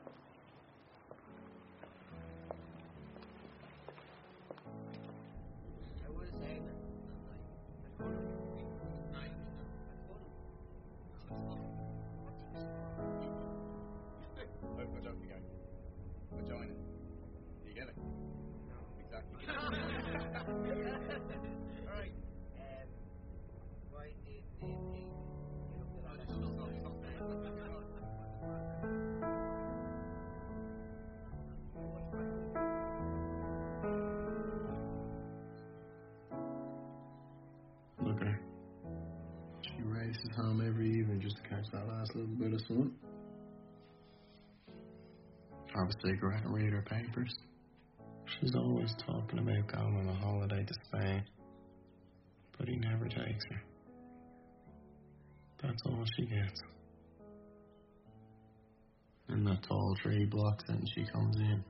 We're joking again. We're joining. Do you get it? No. Exactly. All right. Um, why did the pig get up the ladder? Look at her. She races home every evening just to catch that last little bit of sun. Have a cigarette and read her papers. She's always talking about going on a holiday to Spain, but he never takes her. That's all she gets. And that tall tree blocks it and she comes in.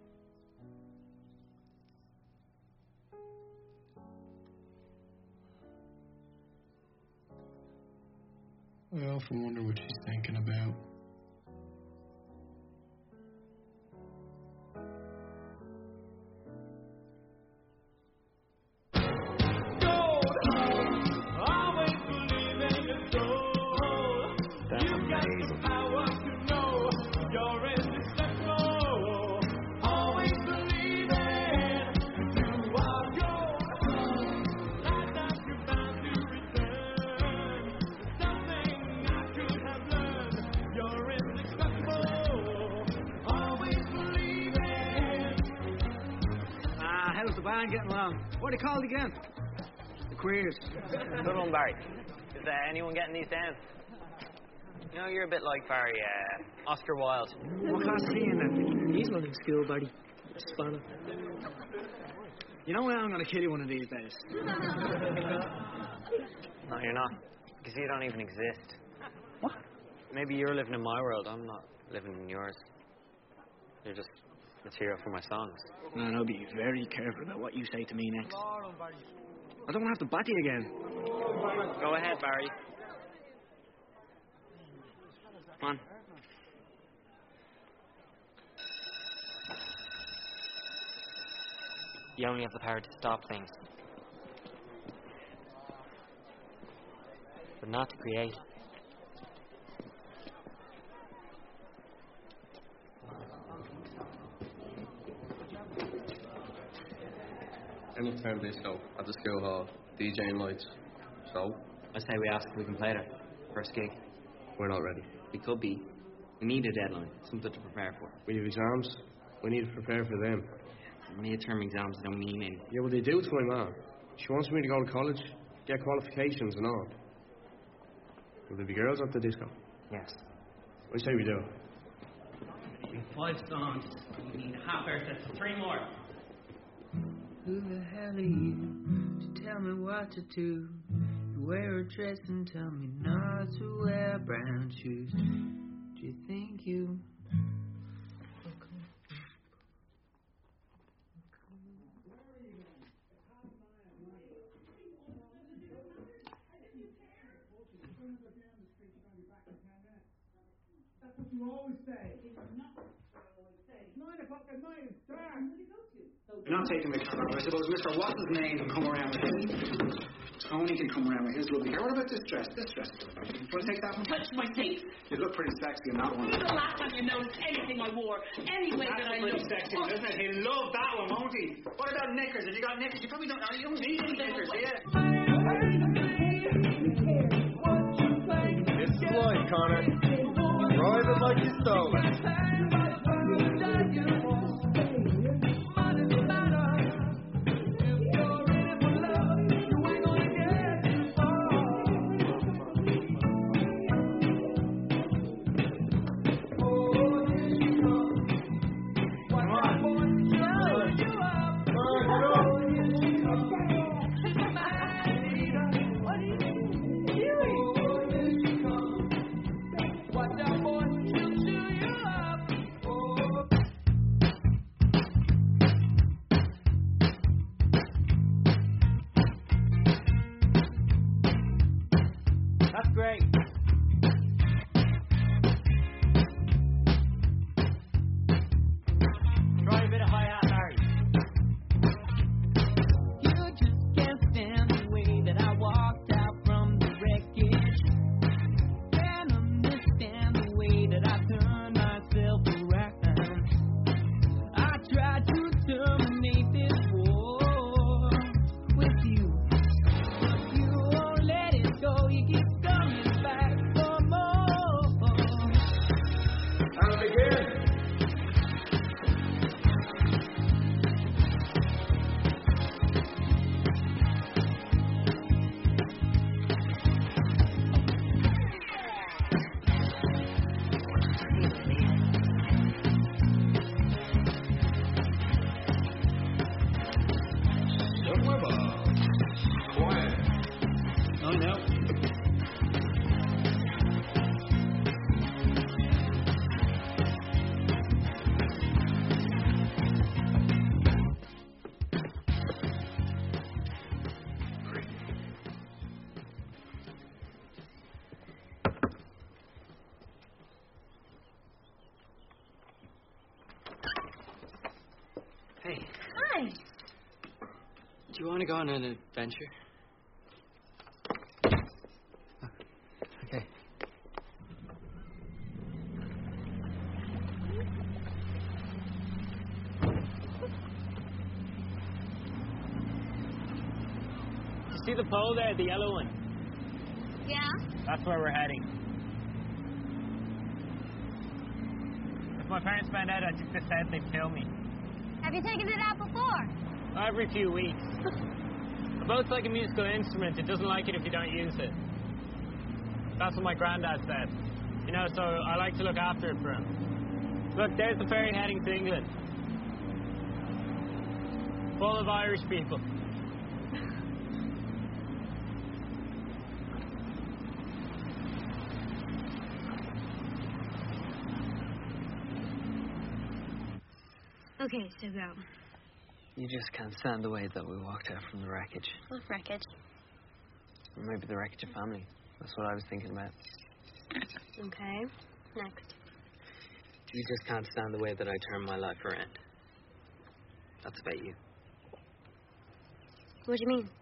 I often wonder what she's thinking about. Getting along. What are they called again? The Queers. Good one, Barry. Is uh, anyone getting these down? You know, you're a bit like Barry, uh, Oscar Wilde. What class is he in then? He's not in school, Barry. Spanner. You know what? I'm going to kill you one of these days. No, you're not. Because you don't even exist. What? Maybe you're living in my world. I'm not living in yours. You're just material for my songs. Man, I'll be very careful about what you say to me next. I don't have to bat you again. Go ahead, Barry. Come on. You only have the power to stop things, but not to create. End of term disco at the school hall, DJing lights. So? I say we ask if we can play there. First gig. We're not ready. We could be. We need a deadline, something to prepare for. We have exams. We need to prepare for them. midterm exams don't mean anything. Yeah, well, they do to my mom. She wants me to go to college, get qualifications and all. Will there be girls at the disco? Yes. What do you say we do? We have five songs. We need a half hour set, so three more. Who the hell are you to tell me what to do? You wear a dress and tell me not to wear brown shoes. Do you think you... That's what you always say. Nine o'clock at night is dark. You're not taking the car. I suppose Mister What's his name can come around with his. Tony can come around with his lovely hair. What about this dress? This dress. Do you want to take that one? Touch my face. You look pretty sexy in that one. When's the last time you noticed anything I wore? Any way that I pretty looked? sexy, one, isn't it? He'll love that one, won't he? What about knickers? Have you got knickers? You probably don't. You don't need any knickers, do you? This is Lloyd, Connor. Drive it like you stole it. That's great. Try a bit of hi-hat, Larry. You just can't stand the way that I walked out from the wreckage. Can't understand the way that I turned myself around. I tried to terminate this war with you. You won't let it go. You keep coming back for more. I'll begin. Quiet. Oh, no. Hey, Hi. do you want to go on an adventure? Okay. You see the pole there, the yellow one? Yeah? That's where we're heading. If my parents found out I took this out, they'd kill me. Have you taken it out before? Every few weeks. A boat's like a musical instrument. It doesn't like it if you don't use it. That's what my granddad said. You know, so I like to look after it for him. Look, there's the ferry heading to England. Full of Irish people. Okay, so go. You just can't stand the way that we walked out from the wreckage. What wreckage? Or maybe the wreckage of family. That's what I was thinking about. Okay, next. You just can't stand the way that I turned my life around. That's about you. What do you mean?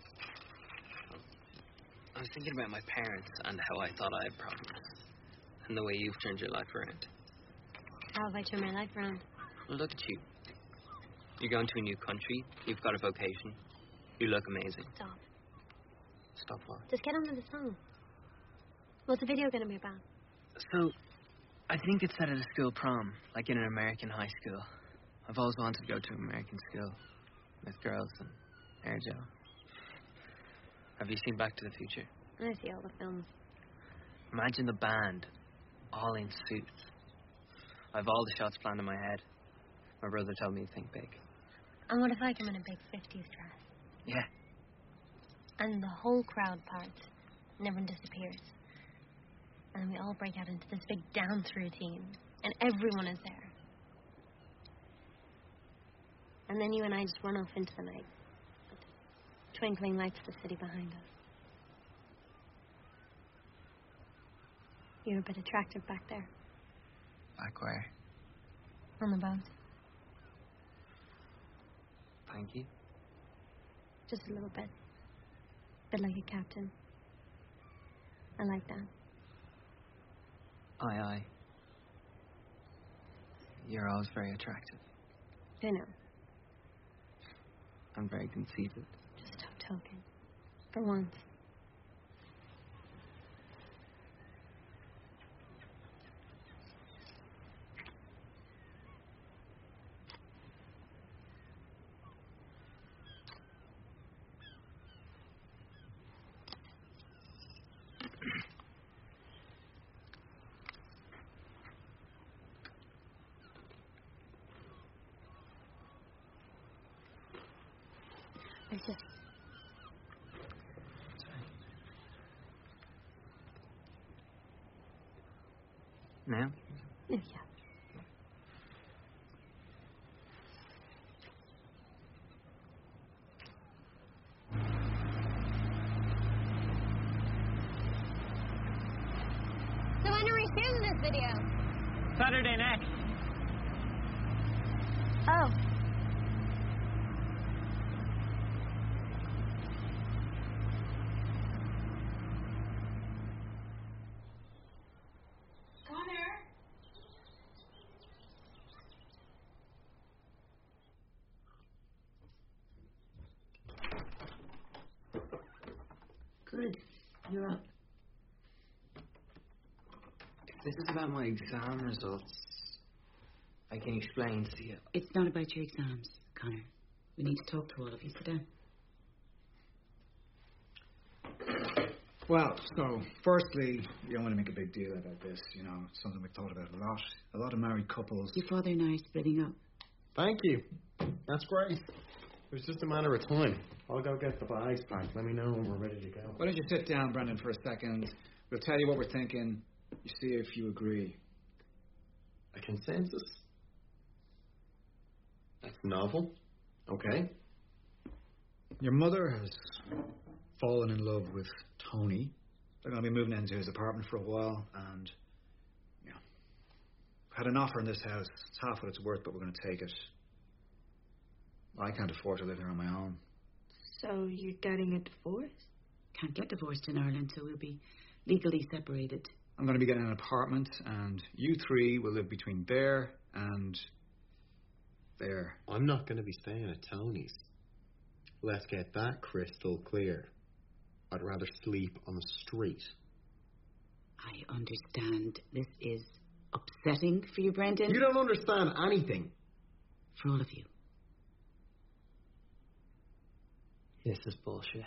I was thinking about my parents and how I thought I had problems. And the way you've turned your life around. How have I turned my life around? Well, look at you. You're going to a new country. You've got a vocation. You look amazing. Stop. Stop what? Just get on with the song. What's the video going to be about? So, I think it's set at a school prom, like in an American high school. I've always wanted to go to American school with girls and air gel. Have you seen Back to the Future? I see all the films. Imagine the band, all in suits. I've all the shots planned in my head. My brother told me to think big. And what if I come in a big fifties dress? Yeah. And the whole crowd parts, and everyone disappears. And then we all break out into this big dance routine, and everyone is there. And then you and I just run off into the night, with the twinkling lights of the city behind us. You're a bit attractive back there. Back where? On the boat. Thank you. Just a little bit. Bit like a captain. I like that. Aye, aye. You're always very attractive. I know. I'm very conceited. Just a token. For once. It's just... Now? Yeah. So when are we shooting this video? Saturday next. Oh. Good. You're up. If this is about my exam results, I can explain to you. It's not about your exams, Connor. We need to talk to all of you. Sit down. Well, so, firstly, you don't want to make a big deal about this, you know. It's something we've thought about a lot. A lot of married couples... Your father and I are splitting up. Thank you. That's great. It was just a matter of time. I'll go get the bags packed. Let me know when we're ready to go. Why don't you sit down, Brendan, for a second? We'll tell you what we're thinking. You see if you agree. A consensus? That's novel. Okay. Your mother has fallen in love with Tony. They're going to be moving into his apartment for a while, and, you know, had an offer in this house. It's half what it's worth, but we're going to take it. I can't afford to live here on my own. So you're getting a divorce? Can't get divorced in Ireland, so we'll be legally separated. I'm going to be getting an apartment, and you three will live between there and there. I'm not going to be staying at Tony's. Let's get that crystal clear. I'd rather sleep on the street. I understand this is upsetting for you, Brendan. You don't understand anything. For all of you. This is bullshit.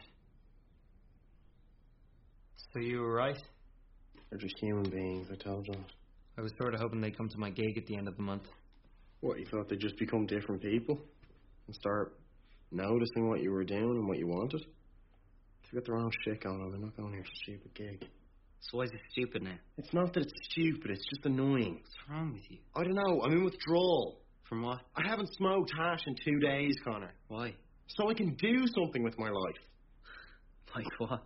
So you were right? They're just human beings, I told you. I was sort of hoping they'd come to my gig at the end of the month. What, you thought they'd just become different people? And start noticing what you were doing and what you wanted? They've got their own shit going on. They're not going here for a stupid gig. So why is it stupid now? It's not that it's stupid, it's just annoying. What's wrong with you? I don't know, I'm in withdrawal. From what? I haven't smoked hash in two days, Connor. Why? So I can do something with my life. Like what?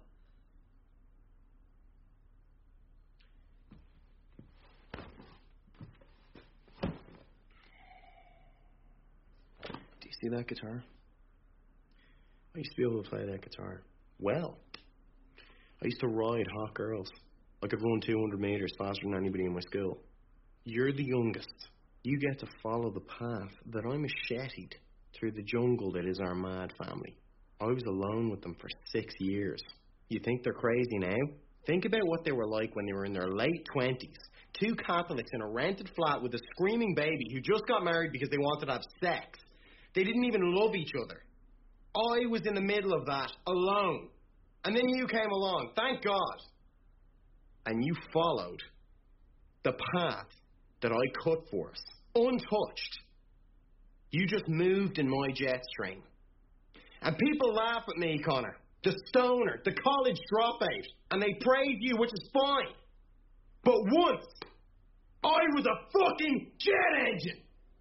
Do you see that guitar? I used to be able to play that guitar well. I used to ride hot girls. I could run two hundred meters faster than anybody in my school. You're the youngest. You get to follow the path that I macheted through the jungle that is our mad family. I was alone with them for six years. You think they're crazy now? Think about what they were like when they were in their late twenties. Two Catholics in a rented flat with a screaming baby who just got married because they wanted to have sex. They didn't even love each other. I was in the middle of that, alone. And then you came along, thank God. And you followed the path that I cut for us, untouched. You just moved in my jet stream. And people laugh at me, Connor. The stoner, the college dropout, and they praise you, which is fine. But once, I was a fucking jet engine!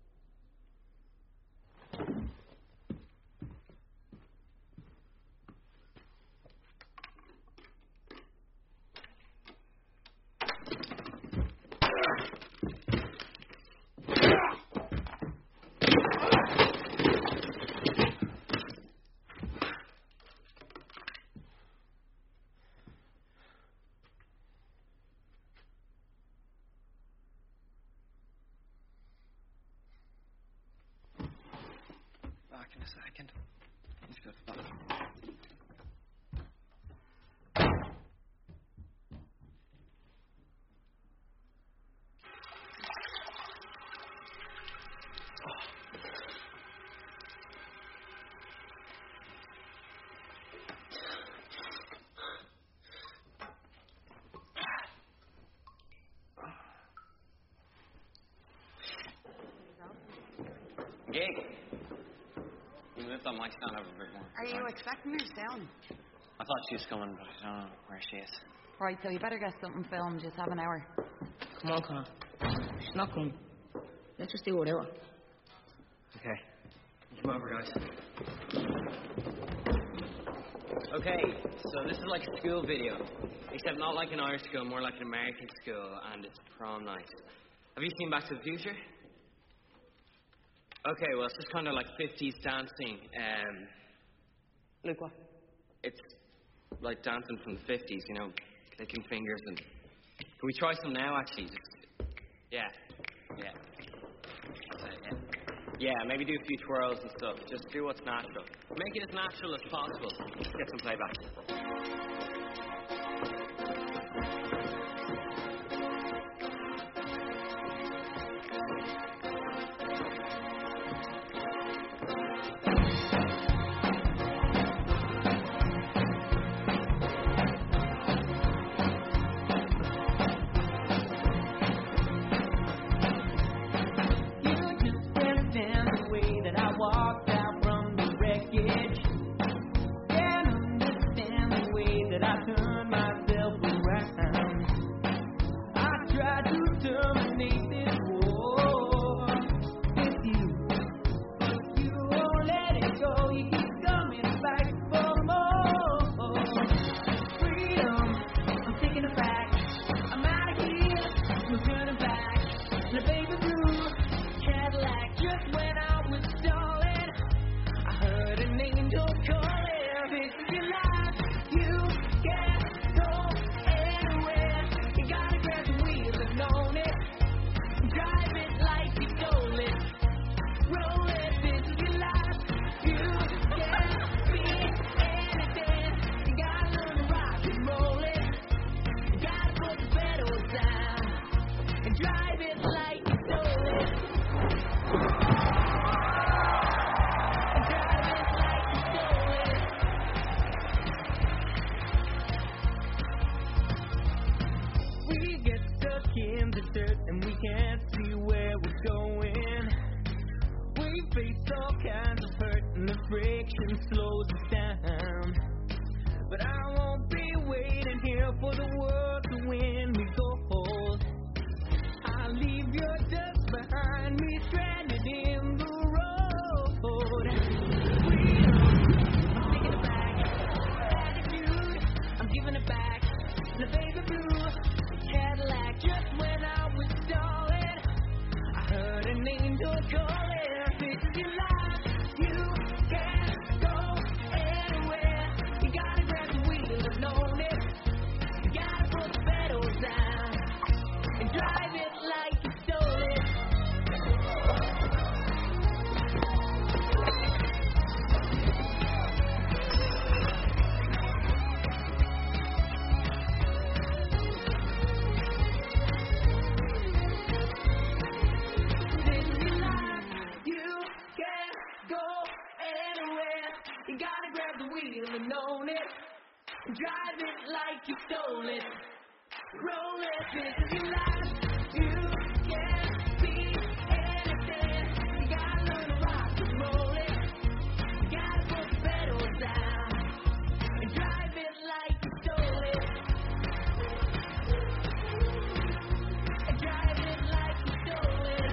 Back in a second. He's got back. Gig. You lift that mic stand over a bit more. Are you expecting her down? I thought she was coming, but I don't know where she is. Right, so you better get something filmed. Just have an hour. Come on, Connor. She's not coming. Let's just do whatever. Okay. Come over, guys. Okay, so this is like a school video. Except not like an Irish school, more like an American school, and it's prom night. Have you seen Back to the Future? Okay, well, it's just kind of like fifties dancing. Um, Like what? it's like dancing from the fifties, you know, clicking fingers and... Can we try some now, actually? Just... Yeah. Yeah. That's it, yeah. Yeah, maybe do a few twirls and stuff. Just do what's natural. Make it as natural as possible. Get some playback. You gotta grab the wheel and own it. Drive it like you stole it. Roll it, this is your life. You can't be anything. You gotta learn to rock and roll it. You gotta put the pedals down. And drive it like you stole it. And drive it like you stole it.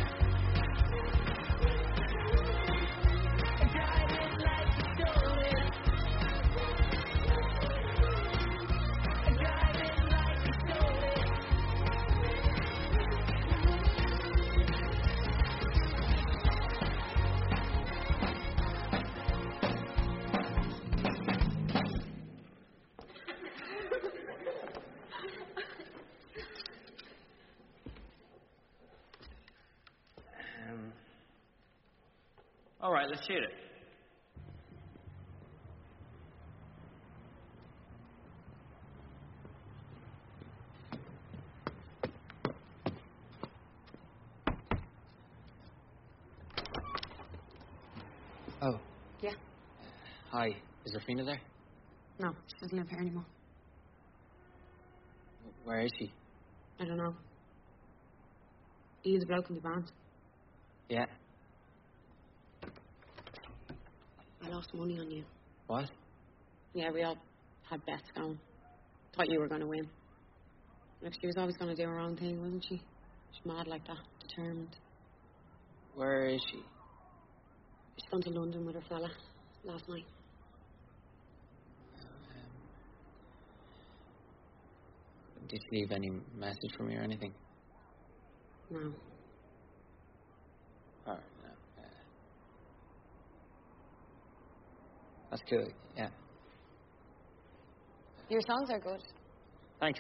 And drive it like you stole it. And drive it like you stole it. Um, all right, let's shoot it. Oh. Yeah. Hi. Is Rafina there? No, she doesn't live here anymore. Where is she? I don't know. Are you the bloke in the band? Yeah. I lost money on you. What? Yeah, we all had bets going. Thought you were going to win. Look, she was always going to do her own thing, wasn't she? She's mad like that, determined. Where is she? She's gone to London with her fella last night. Did she leave any message for me or anything? No. All right, no. Uh, that's cool, yeah. Your songs are good. Thanks.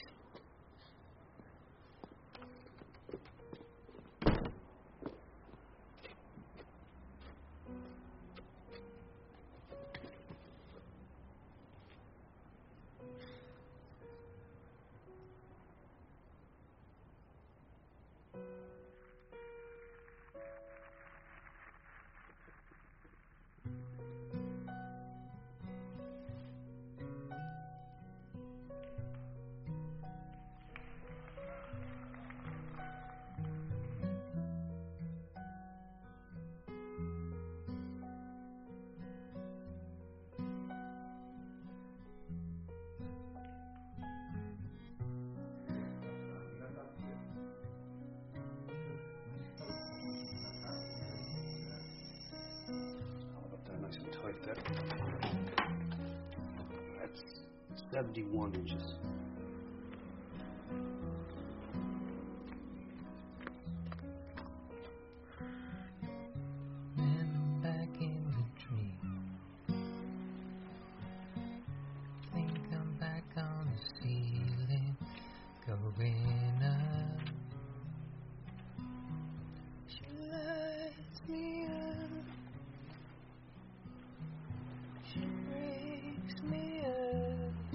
Nice and tight there. That's seventy-one inches. Then back in the dream. Think I'm back on the ceiling, going up. She lights me up. She breaks me up.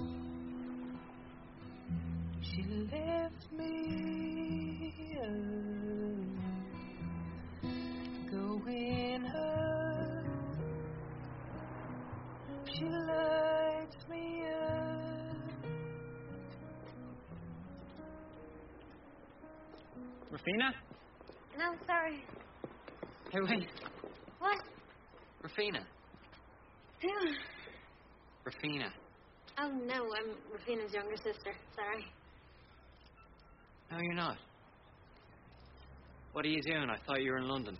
She lifts me up. Going up. She lights me up. Rafina? No, sorry. Hey, wait. What? Rafina. Who? Rafina. Oh, no, I'm Rafina's younger sister. Sorry. No, you're not. What are you doing? I thought you were in London.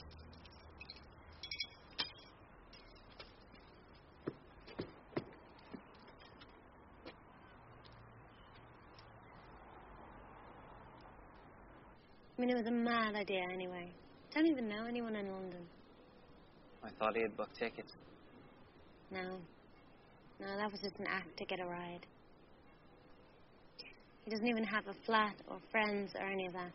I mean, it was a mad idea anyway. Don't even know anyone in London. I thought he had booked tickets. No. No, that was just an act to get a ride. He doesn't even have a flat or friends or any of that.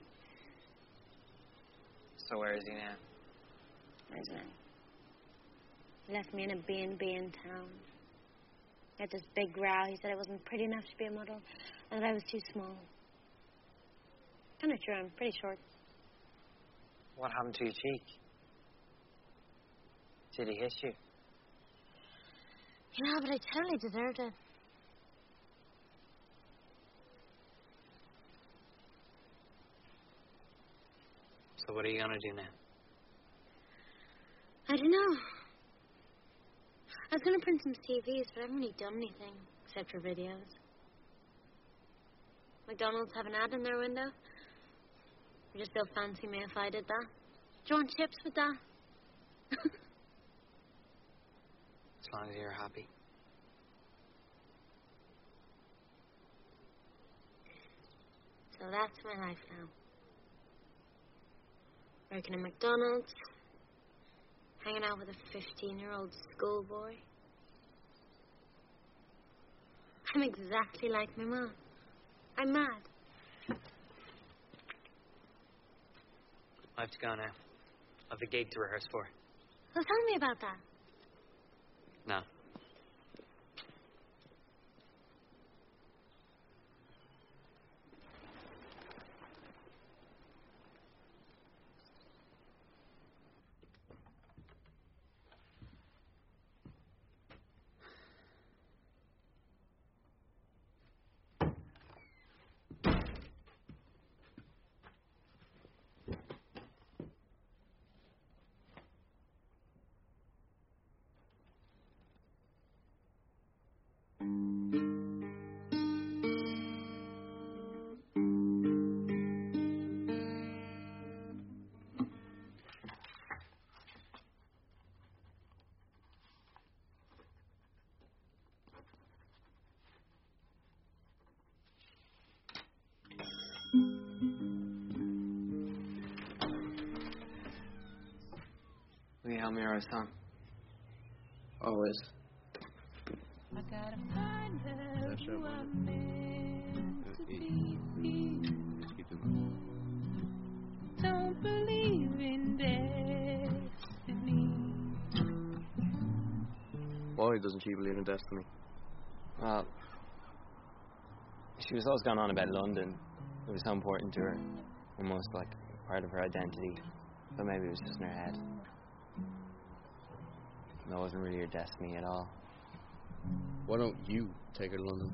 So where is he now? I don't know. He left me in a B and B in town. We had this big row. He said I wasn't pretty enough to be a model and that I was too small. Kind of true. I'm pretty short. What happened to your cheek? Did he hit you? Yeah, but I totally deserved it. So what are you gonna do now? I don't know. I was going to print some C Vs, but I haven't really done anything except for videos. McDonald's have an ad in their window. You just still fancy me if I did that. Do you want chips with that? As long as you're happy. So that's my life now. Working at McDonald's. Hanging out with a fifteen-year-old schoolboy. I'm exactly like my mom. I'm mad. I have to go now. I have a gig to rehearse for. Well, tell me about that. No. Will you help me write a song? Always. I gotta find out who I'm meant to be. Don't believe in destiny. Why doesn't she believe in destiny? Well, she was always going on about London. It was so important to her. Almost like part of her identity. But maybe it was just in her head. That wasn't really her destiny at all. Why don't you take her to London?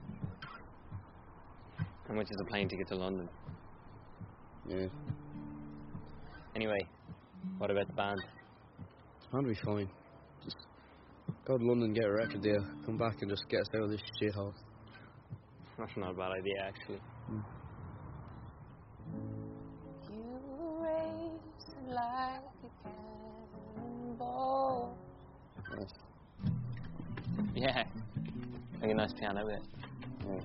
How much is a plane ticket to London? Yeah. Anyway, what about the band? The band will be fine. Just go to London, get a record deal, come back and just get us out of this shithole. That's not a bad idea, actually. Mm. You race like a cannonball. Yes. Yeah. Like a nice piano bit. Yeah.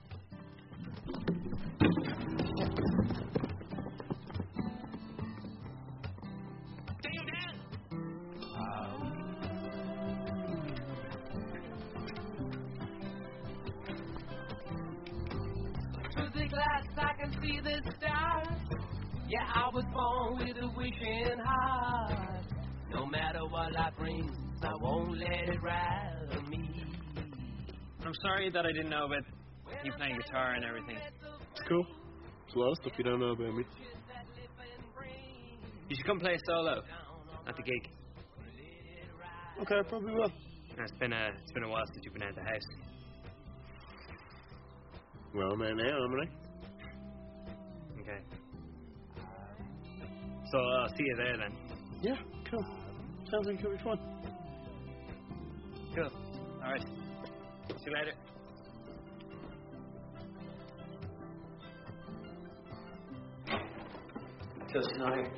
Through the glass I can see the stars. Yeah, I was born with a wishing heart. No matter what life brings, I won't let it rattle me. I'm sorry that I didn't know about you playing guitar and everything. It's cool. There's a lot of stuff you don't know about me. You should come play a solo at the gig. Okay, I probably will. It's been a it's been a while since you've been out of the house. Well, man, now, am I? Okay. So I'll see you there then. Yeah, cool. Sounds like it'll be fun. Cool. All right. See you later. Just now.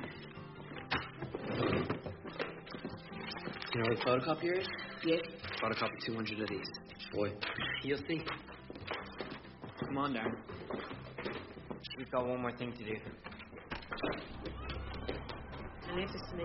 You know what a photocopier is? Yeah. Photocopy two hundred of these. Boy. You'll see. Come on, Darren. We've got one more thing to do. And leave this to me.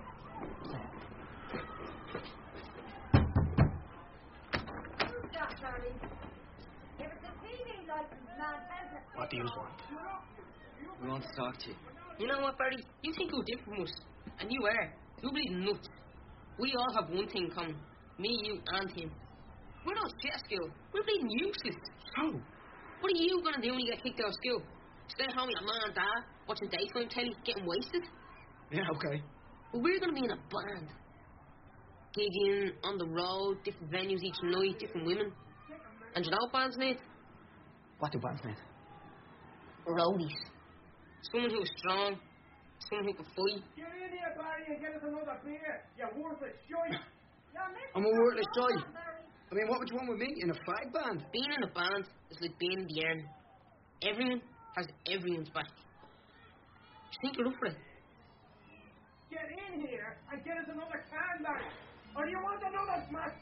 What do you want? We want to talk to you. You know what, Barry? You think you're different from us. And you are. You're bleeding nuts. We all have one thing in common. Me, you, and him. We're not shit at school. We're bleeding useless. So? What are you going to do when you get kicked out of school? Stay home with your mum and dad, watching daytime telly, getting wasted? Yeah, okay. Well, we're going to be in a band. gigging, on the road, different venues each night, different women. And you know what bands need? What do bands need? Roadies. Someone who is strong, someone who can fight. Get in here, Barry, and get us another beer. You worthless shite. I'm a worthless shite. I mean, what would you want with me in a flag band? Being in a band is like being in the army. Everyone has everyone's back. You think you're up for it? Get in here and get us another can, Barry. Or do you want another smash?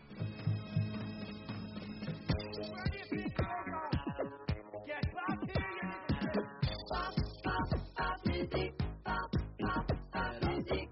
Where do you think you're going? Get back here, you pop, pop, pop music. Pop, pop, pop music.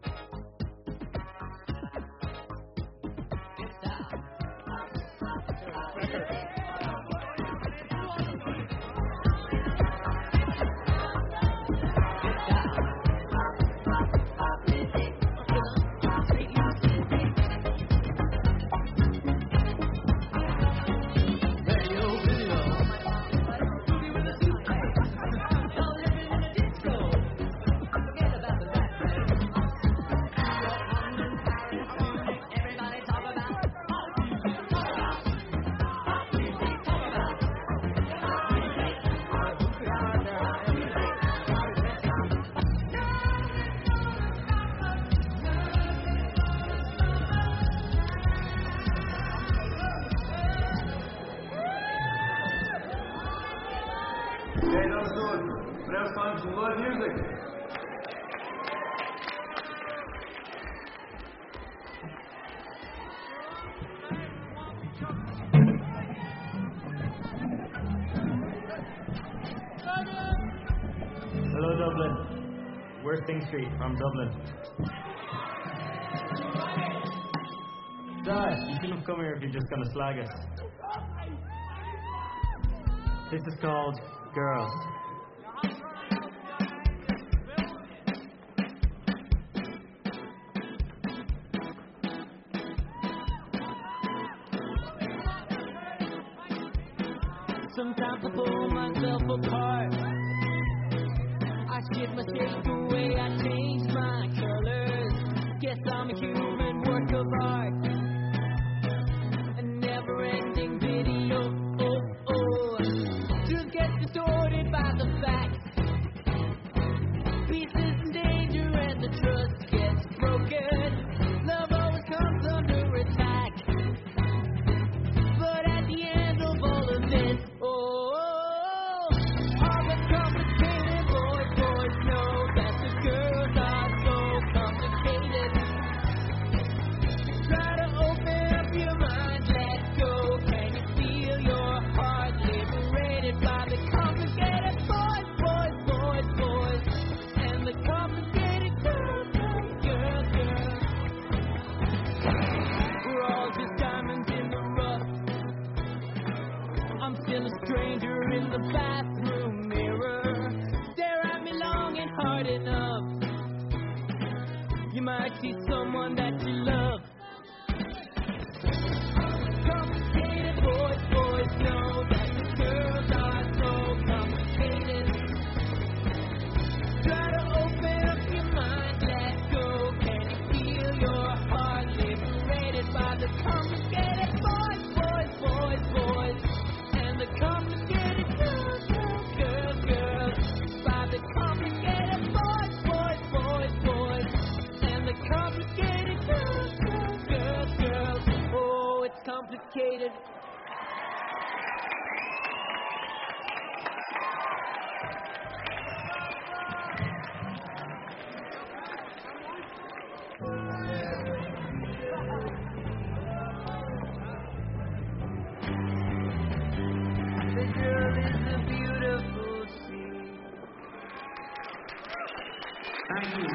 Hey, that was good. But now it's time for some live music. Hello, Dublin. We're Sing Street from Dublin. Dad, you shouldn't have come here if you're just going to slag us. This is called Girls. Sometimes I pull myself apart. I skip my shake away, I change my colors. Guess I'm a human work of art. A never-ending video. Oh, oh. Just gets distorted by the facts. Peace is in danger and the trust gets broken. Love always comes under attack. But at the end of all of this, oh, all the complicated boys, boys know that the girls are so complicated. Try to open up your mind, let go. Can you feel your heart liberated by the complicated boys, boys, boys, boys, and the complicated girls, girls, girls, girls. We're all just diamonds in the rough. I'm still a stranger in the bathroom mirror. Stare at me long and hard enough. You might see someone that you love. Complicated boys, boys know that the girls are so complicated. Try to open up your mind, let go. Can you feel your heart liberated by the complicated boys, boys, boys, boys, and the complicated girls, girls, girls, girls, by the complicated boys, boys, boys, boys, and the complicated girls, girls, girls, girls. Oh, it's complicated. The girl is a beautiful sea. Thank you.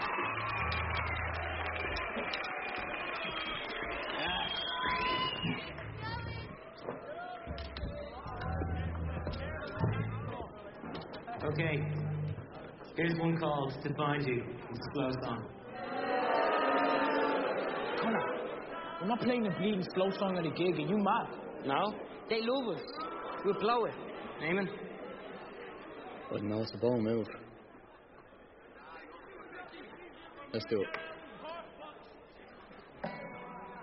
Okay, here's one called To Find You. It's a slow song. Connor, we're not playing a bleeding slow song at a gig. Are you mad? No, they love us. We'll blow it. Eamon? But no, it's a bold move. Let's do it.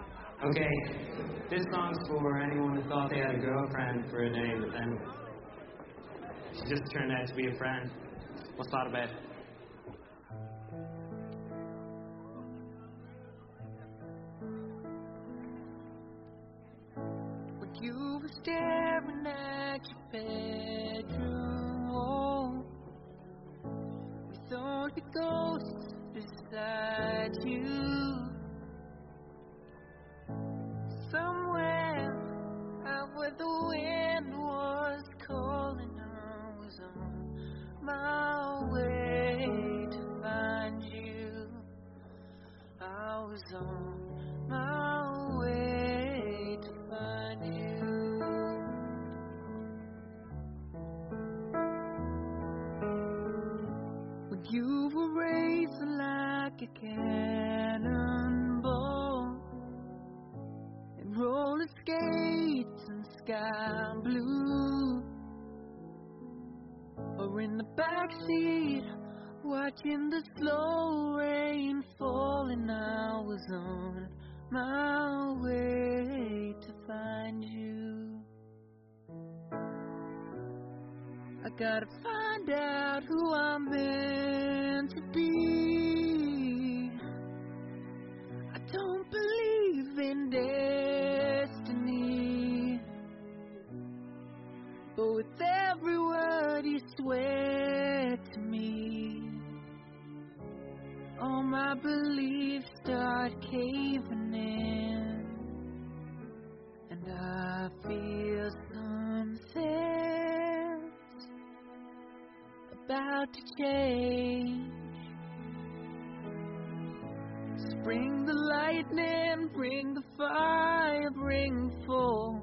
Okay, this song's for anyone who thought they had a girlfriend for a day, but then she just turned out to be a friend. What's that about? When you were staring at your bedroom wall, we thought the ghosts beside you. Somewhere out where the wind was calling, I was on my way to find you. I was on my way to find you. When you were racing like a cannonball, roller skates and sky blue, or in the backseat watching the slow rain falling, I was on my way to find you. I gotta find out who I'm meant to be. I don't believe in destiny, but with every word you swear to me, all my beliefs start caving in, and I feel something's about to change. Bring the lightning, bring the fire, bring fall.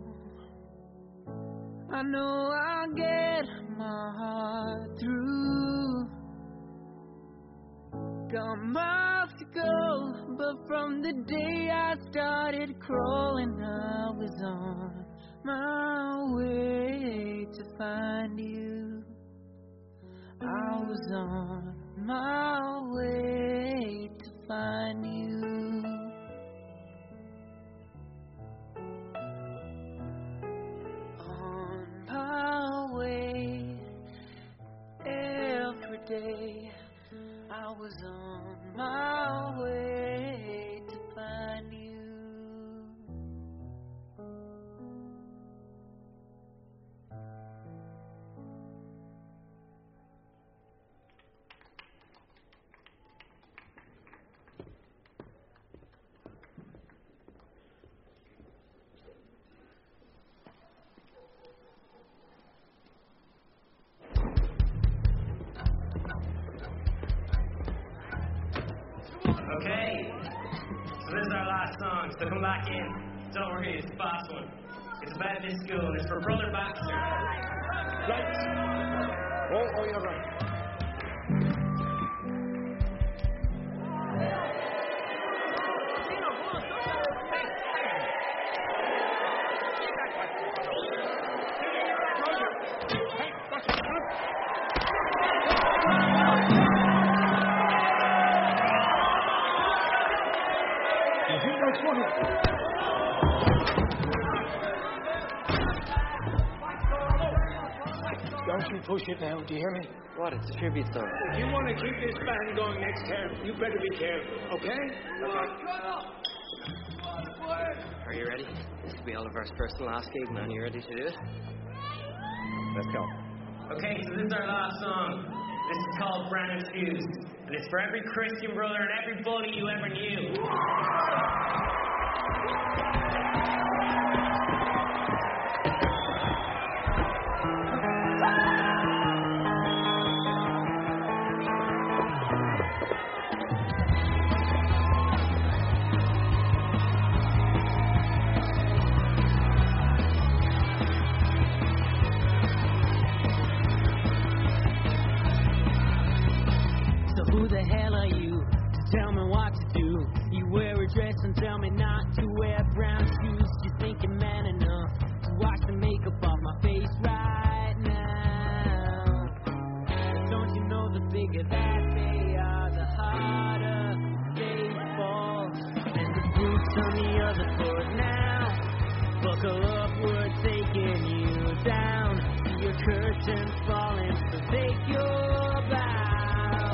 I know I'll get my heart through. Got miles to go, but from the day I started crawling, I was on my way to find you. I was on my way to find you. On my way, every day I was on my way to find you. Okay, so this is our last song, so come back in. Don't worry, it's the fast one. It's about this school, and it's for Brother Baxter. Right. Oh, oh, you're right. Don't you push it now, do you hear me? What? It's a tribute song. If you want to keep this band going next term, you better be careful, okay? Are you ready? This will be Oliver's first and last gig, man. You ready to do it? Let's go. Okay, so this is our last song. This is called Brand Shoes, and it's for every Christian brother and every bully you ever knew. Who the hell are you to tell me what to do? You wear a dress and tell me other foot now. Buckle up, we're taking you down. See your curtains falling, so take your bow.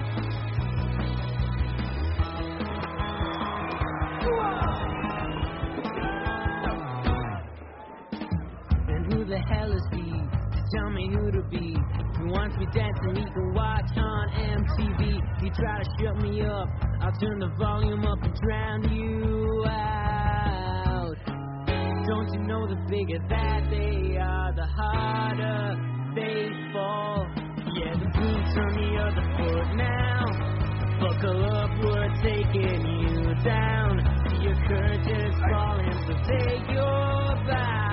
And who the hell is he? Tell me who to be. He wants me dancing, he can watch on M T V. He try to shut me up, I'll turn the volume up and drown you out. Don't you know the bigger that they are, the harder they fall. Yeah, the boots on the other foot now. Buckle up, we're taking you down. See your curtains falling, so take your bow.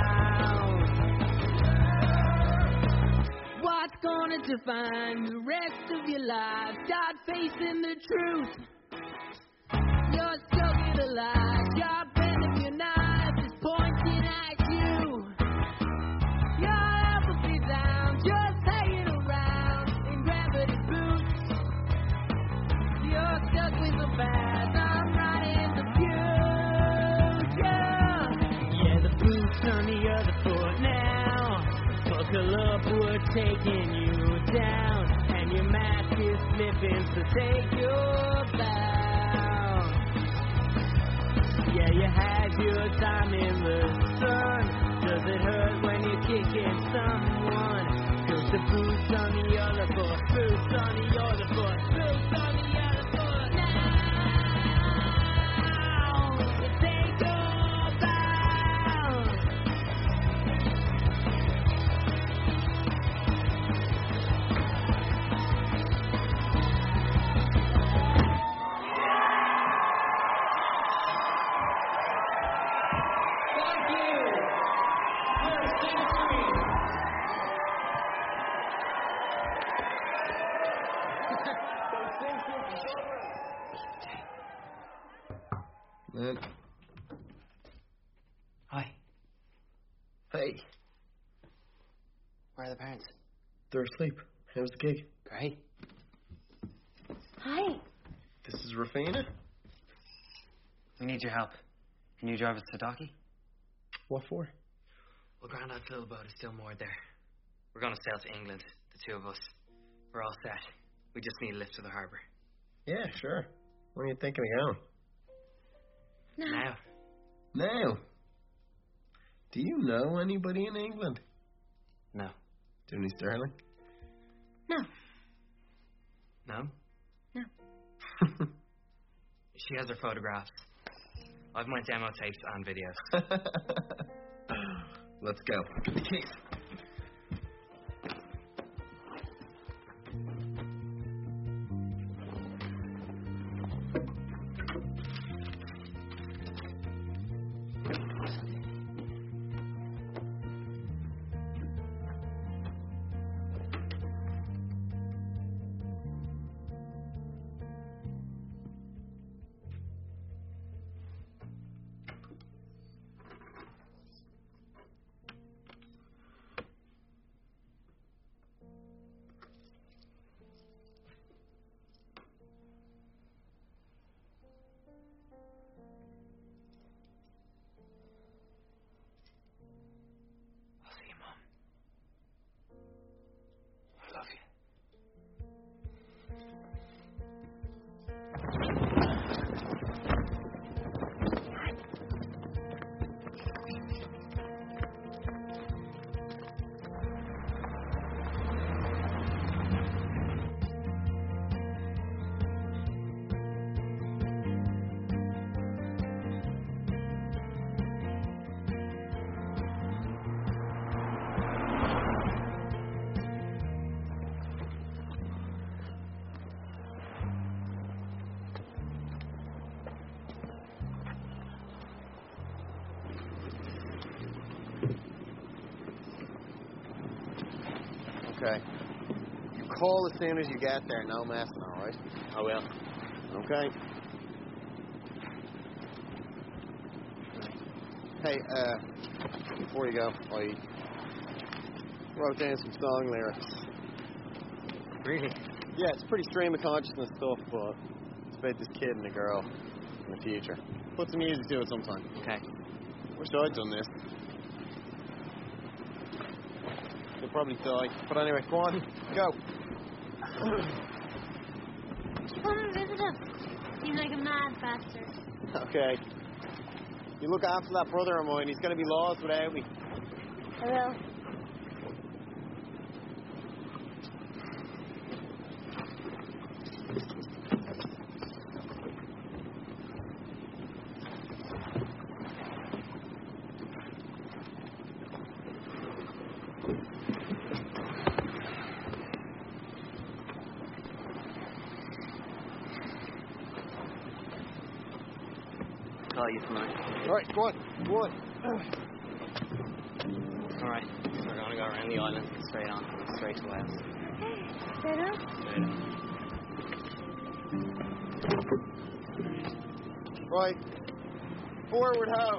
What's gonna define the rest of your life? Start facing the truth. You're stuck in a lie. Sharp end of your knife is pointing at you. Your empathy down, just hanging around in gravity boots. You're stuck with the past. I'm right in the future. Yeah, the boots on the other foot now. Buckle up, we're taking you down. And your mask is slipping, so take your bow. Yeah, you had your time in the sun. Does it hurt when you're kicking someone? Cause the boots on the other foot, boots on the other foot, boots on the other foot now. So take your bow. Luke. Hi. Hey. Where are the parents? They're asleep. How's the gig? Great. Hi. This is Rafina. We need your help. Can you drive us to Docky? What for? Well, Grandad Phil boat is still moored there. We're going to sail to England, the two of us. We're all set. We just need a lift to the harbour. Yeah, sure. When are you thinking of going? No. Now. Now? Do you know anybody in England? No. Dooney Sterling? No. No? No. She has her photographs. I've my demo tapes and videos. Let's go. Get the keys. Okay. You call as soon as you get there, no messing, all right? I will. Okay. Hey, uh, before you go, I wrote down some song lyrics. Really? Yeah, it's pretty stream of consciousness stuff, but it's about this kid and a girl in the future. Put some music to it sometime. Okay. Wish I'd done this. You'll probably die. But anyway, go on. Go. Come and visit us. Seem like a mad bastard. Okay. You look after that brother of mine. He's going to be lost without me. I will. Call you tonight. All right, go on. Go on. All right. So we're going to go around the island, straight on, straight to Wales. Straight on? Straight on. Right. Forward, ho.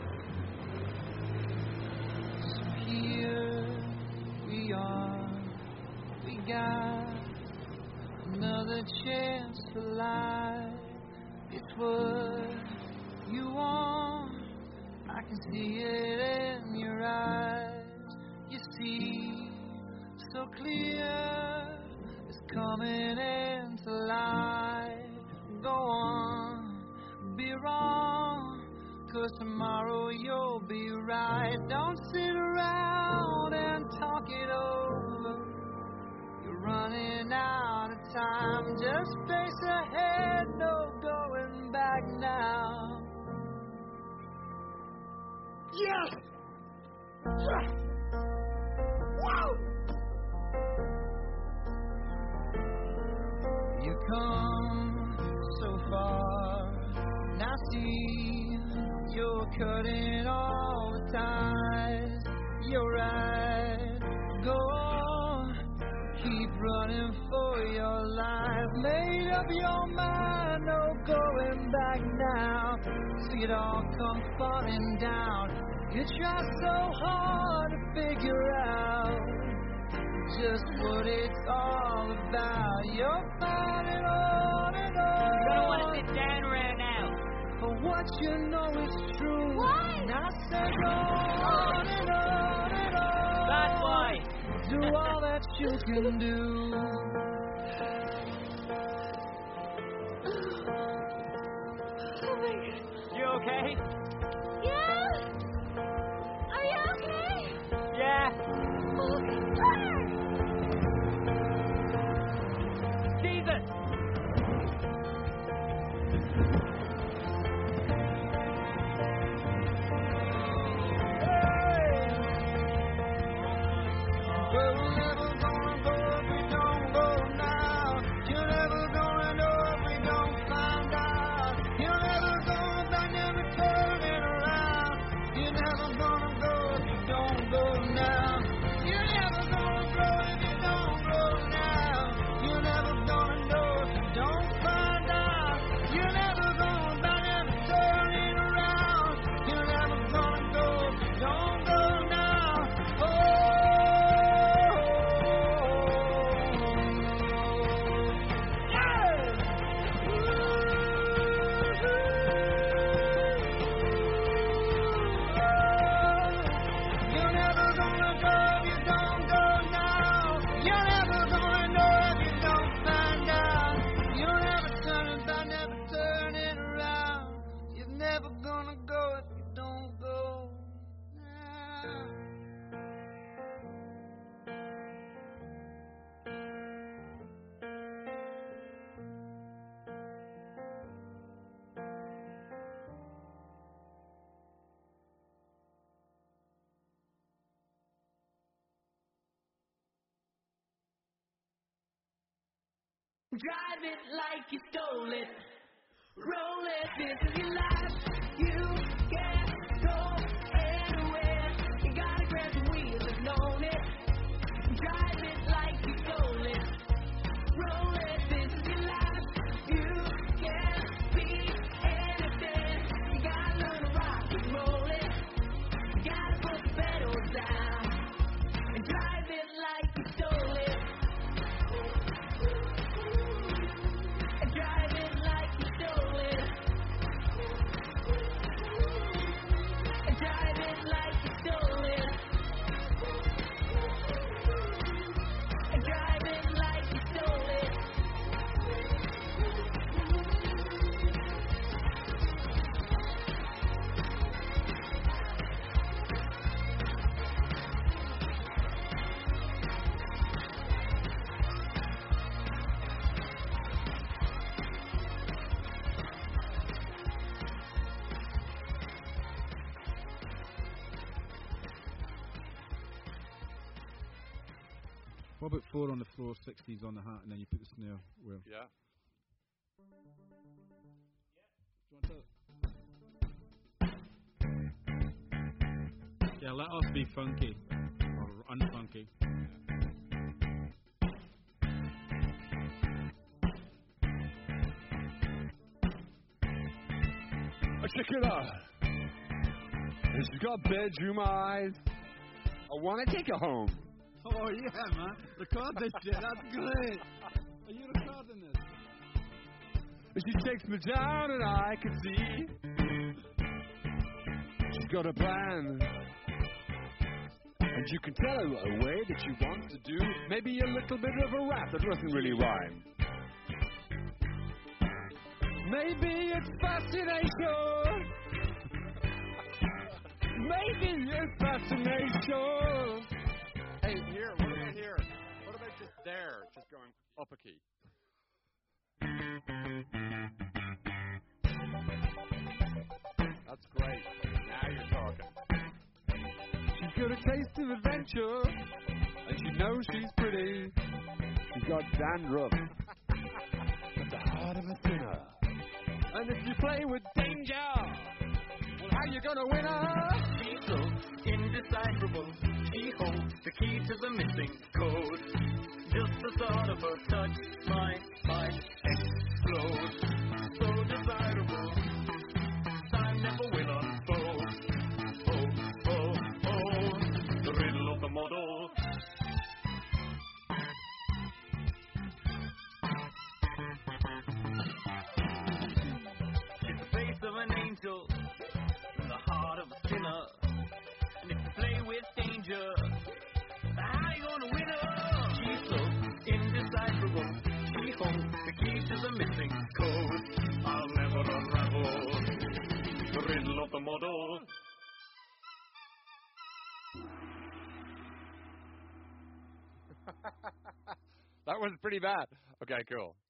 Here we are. We got another chance for life. It's what you want. I can see it in your eyes. You see so clear. It's coming into light. Go on, be wrong, 'cause tomorrow you'll be right. Don't sit around and talk it over. You're running out of time. Just face ahead, no going back now. Yes! Yes! Whoa! You come so far, now see you're cutting all the ties. You're right, go on, keep running for your life. Made up your mind, no going back now. See it all come falling down. You try so hard to figure out just what it's all about. You're finding on and on. You're gonna want to sit down right now. For what you know is true. Why? Now say go on and on and on. That's why. Do all that you can do. You okay? Yeah? Are you okay? Yeah. Oh, Connor! Jesus! Well, we're never gonna go if we don't go now. You're never gonna know if we don't find out. You're never gonna back, never turning around. You're never gonna go if you don't go now. You're never gonna grow if you don't grow now. You're never gonna know if you don't find out. You're never gonna back, never turning around. You're never gonna go if you don't go now. Oh. You're never gonna go if you don't go now. You're never gonna know if you don't find out. You're never turning back, never turning around. You're never gonna go if you don't go now. Drive it like you stole it. Roll it, this is your life. You can't go anywhere. You gotta grab the wheel and own it. Drive it like you stole it. Roll it, this is your life. You can't be anything. You gotta learn to rock and roll it. You gotta put the pedals down. And drive it like you stole it. Drive it like you stole it. What about four on the floor, sixties on the hat, and then you put the snare where? Yeah. Yeah, let us be funky or unfunky. Check it out. She's got bedroom eyes. I want to take her home. Oh yeah, man! Record this shit. That's great. Are you recording this? She takes me down, and I can see she's got a plan. And you can tell her a way that she wants to do maybe a little bit of a rap that doesn't really rhyme. Maybe it's fascination. Maybe it's fascination. Hey, here, what about here? What about just there, just going up a key? That's great. Now you're talking. She's got a taste of adventure, and she knows she's pretty. She's got dandruff, but the heart of a sinner. And if you play with danger, well, how you gonna win her? She's so indecipherable. She holds the key to the missing code. Just the thought of her touch, my mind explodes. So desirable, time never will unfold. Oh, oh, oh, the riddle of the model. She's the face of an angel, the heart of a sinner. And if you play with danger, how you gonna win her? She's so indecipherable. She holds the key to the missing code. I'll never unravel the riddle of the model. That was pretty bad. Okay, cool.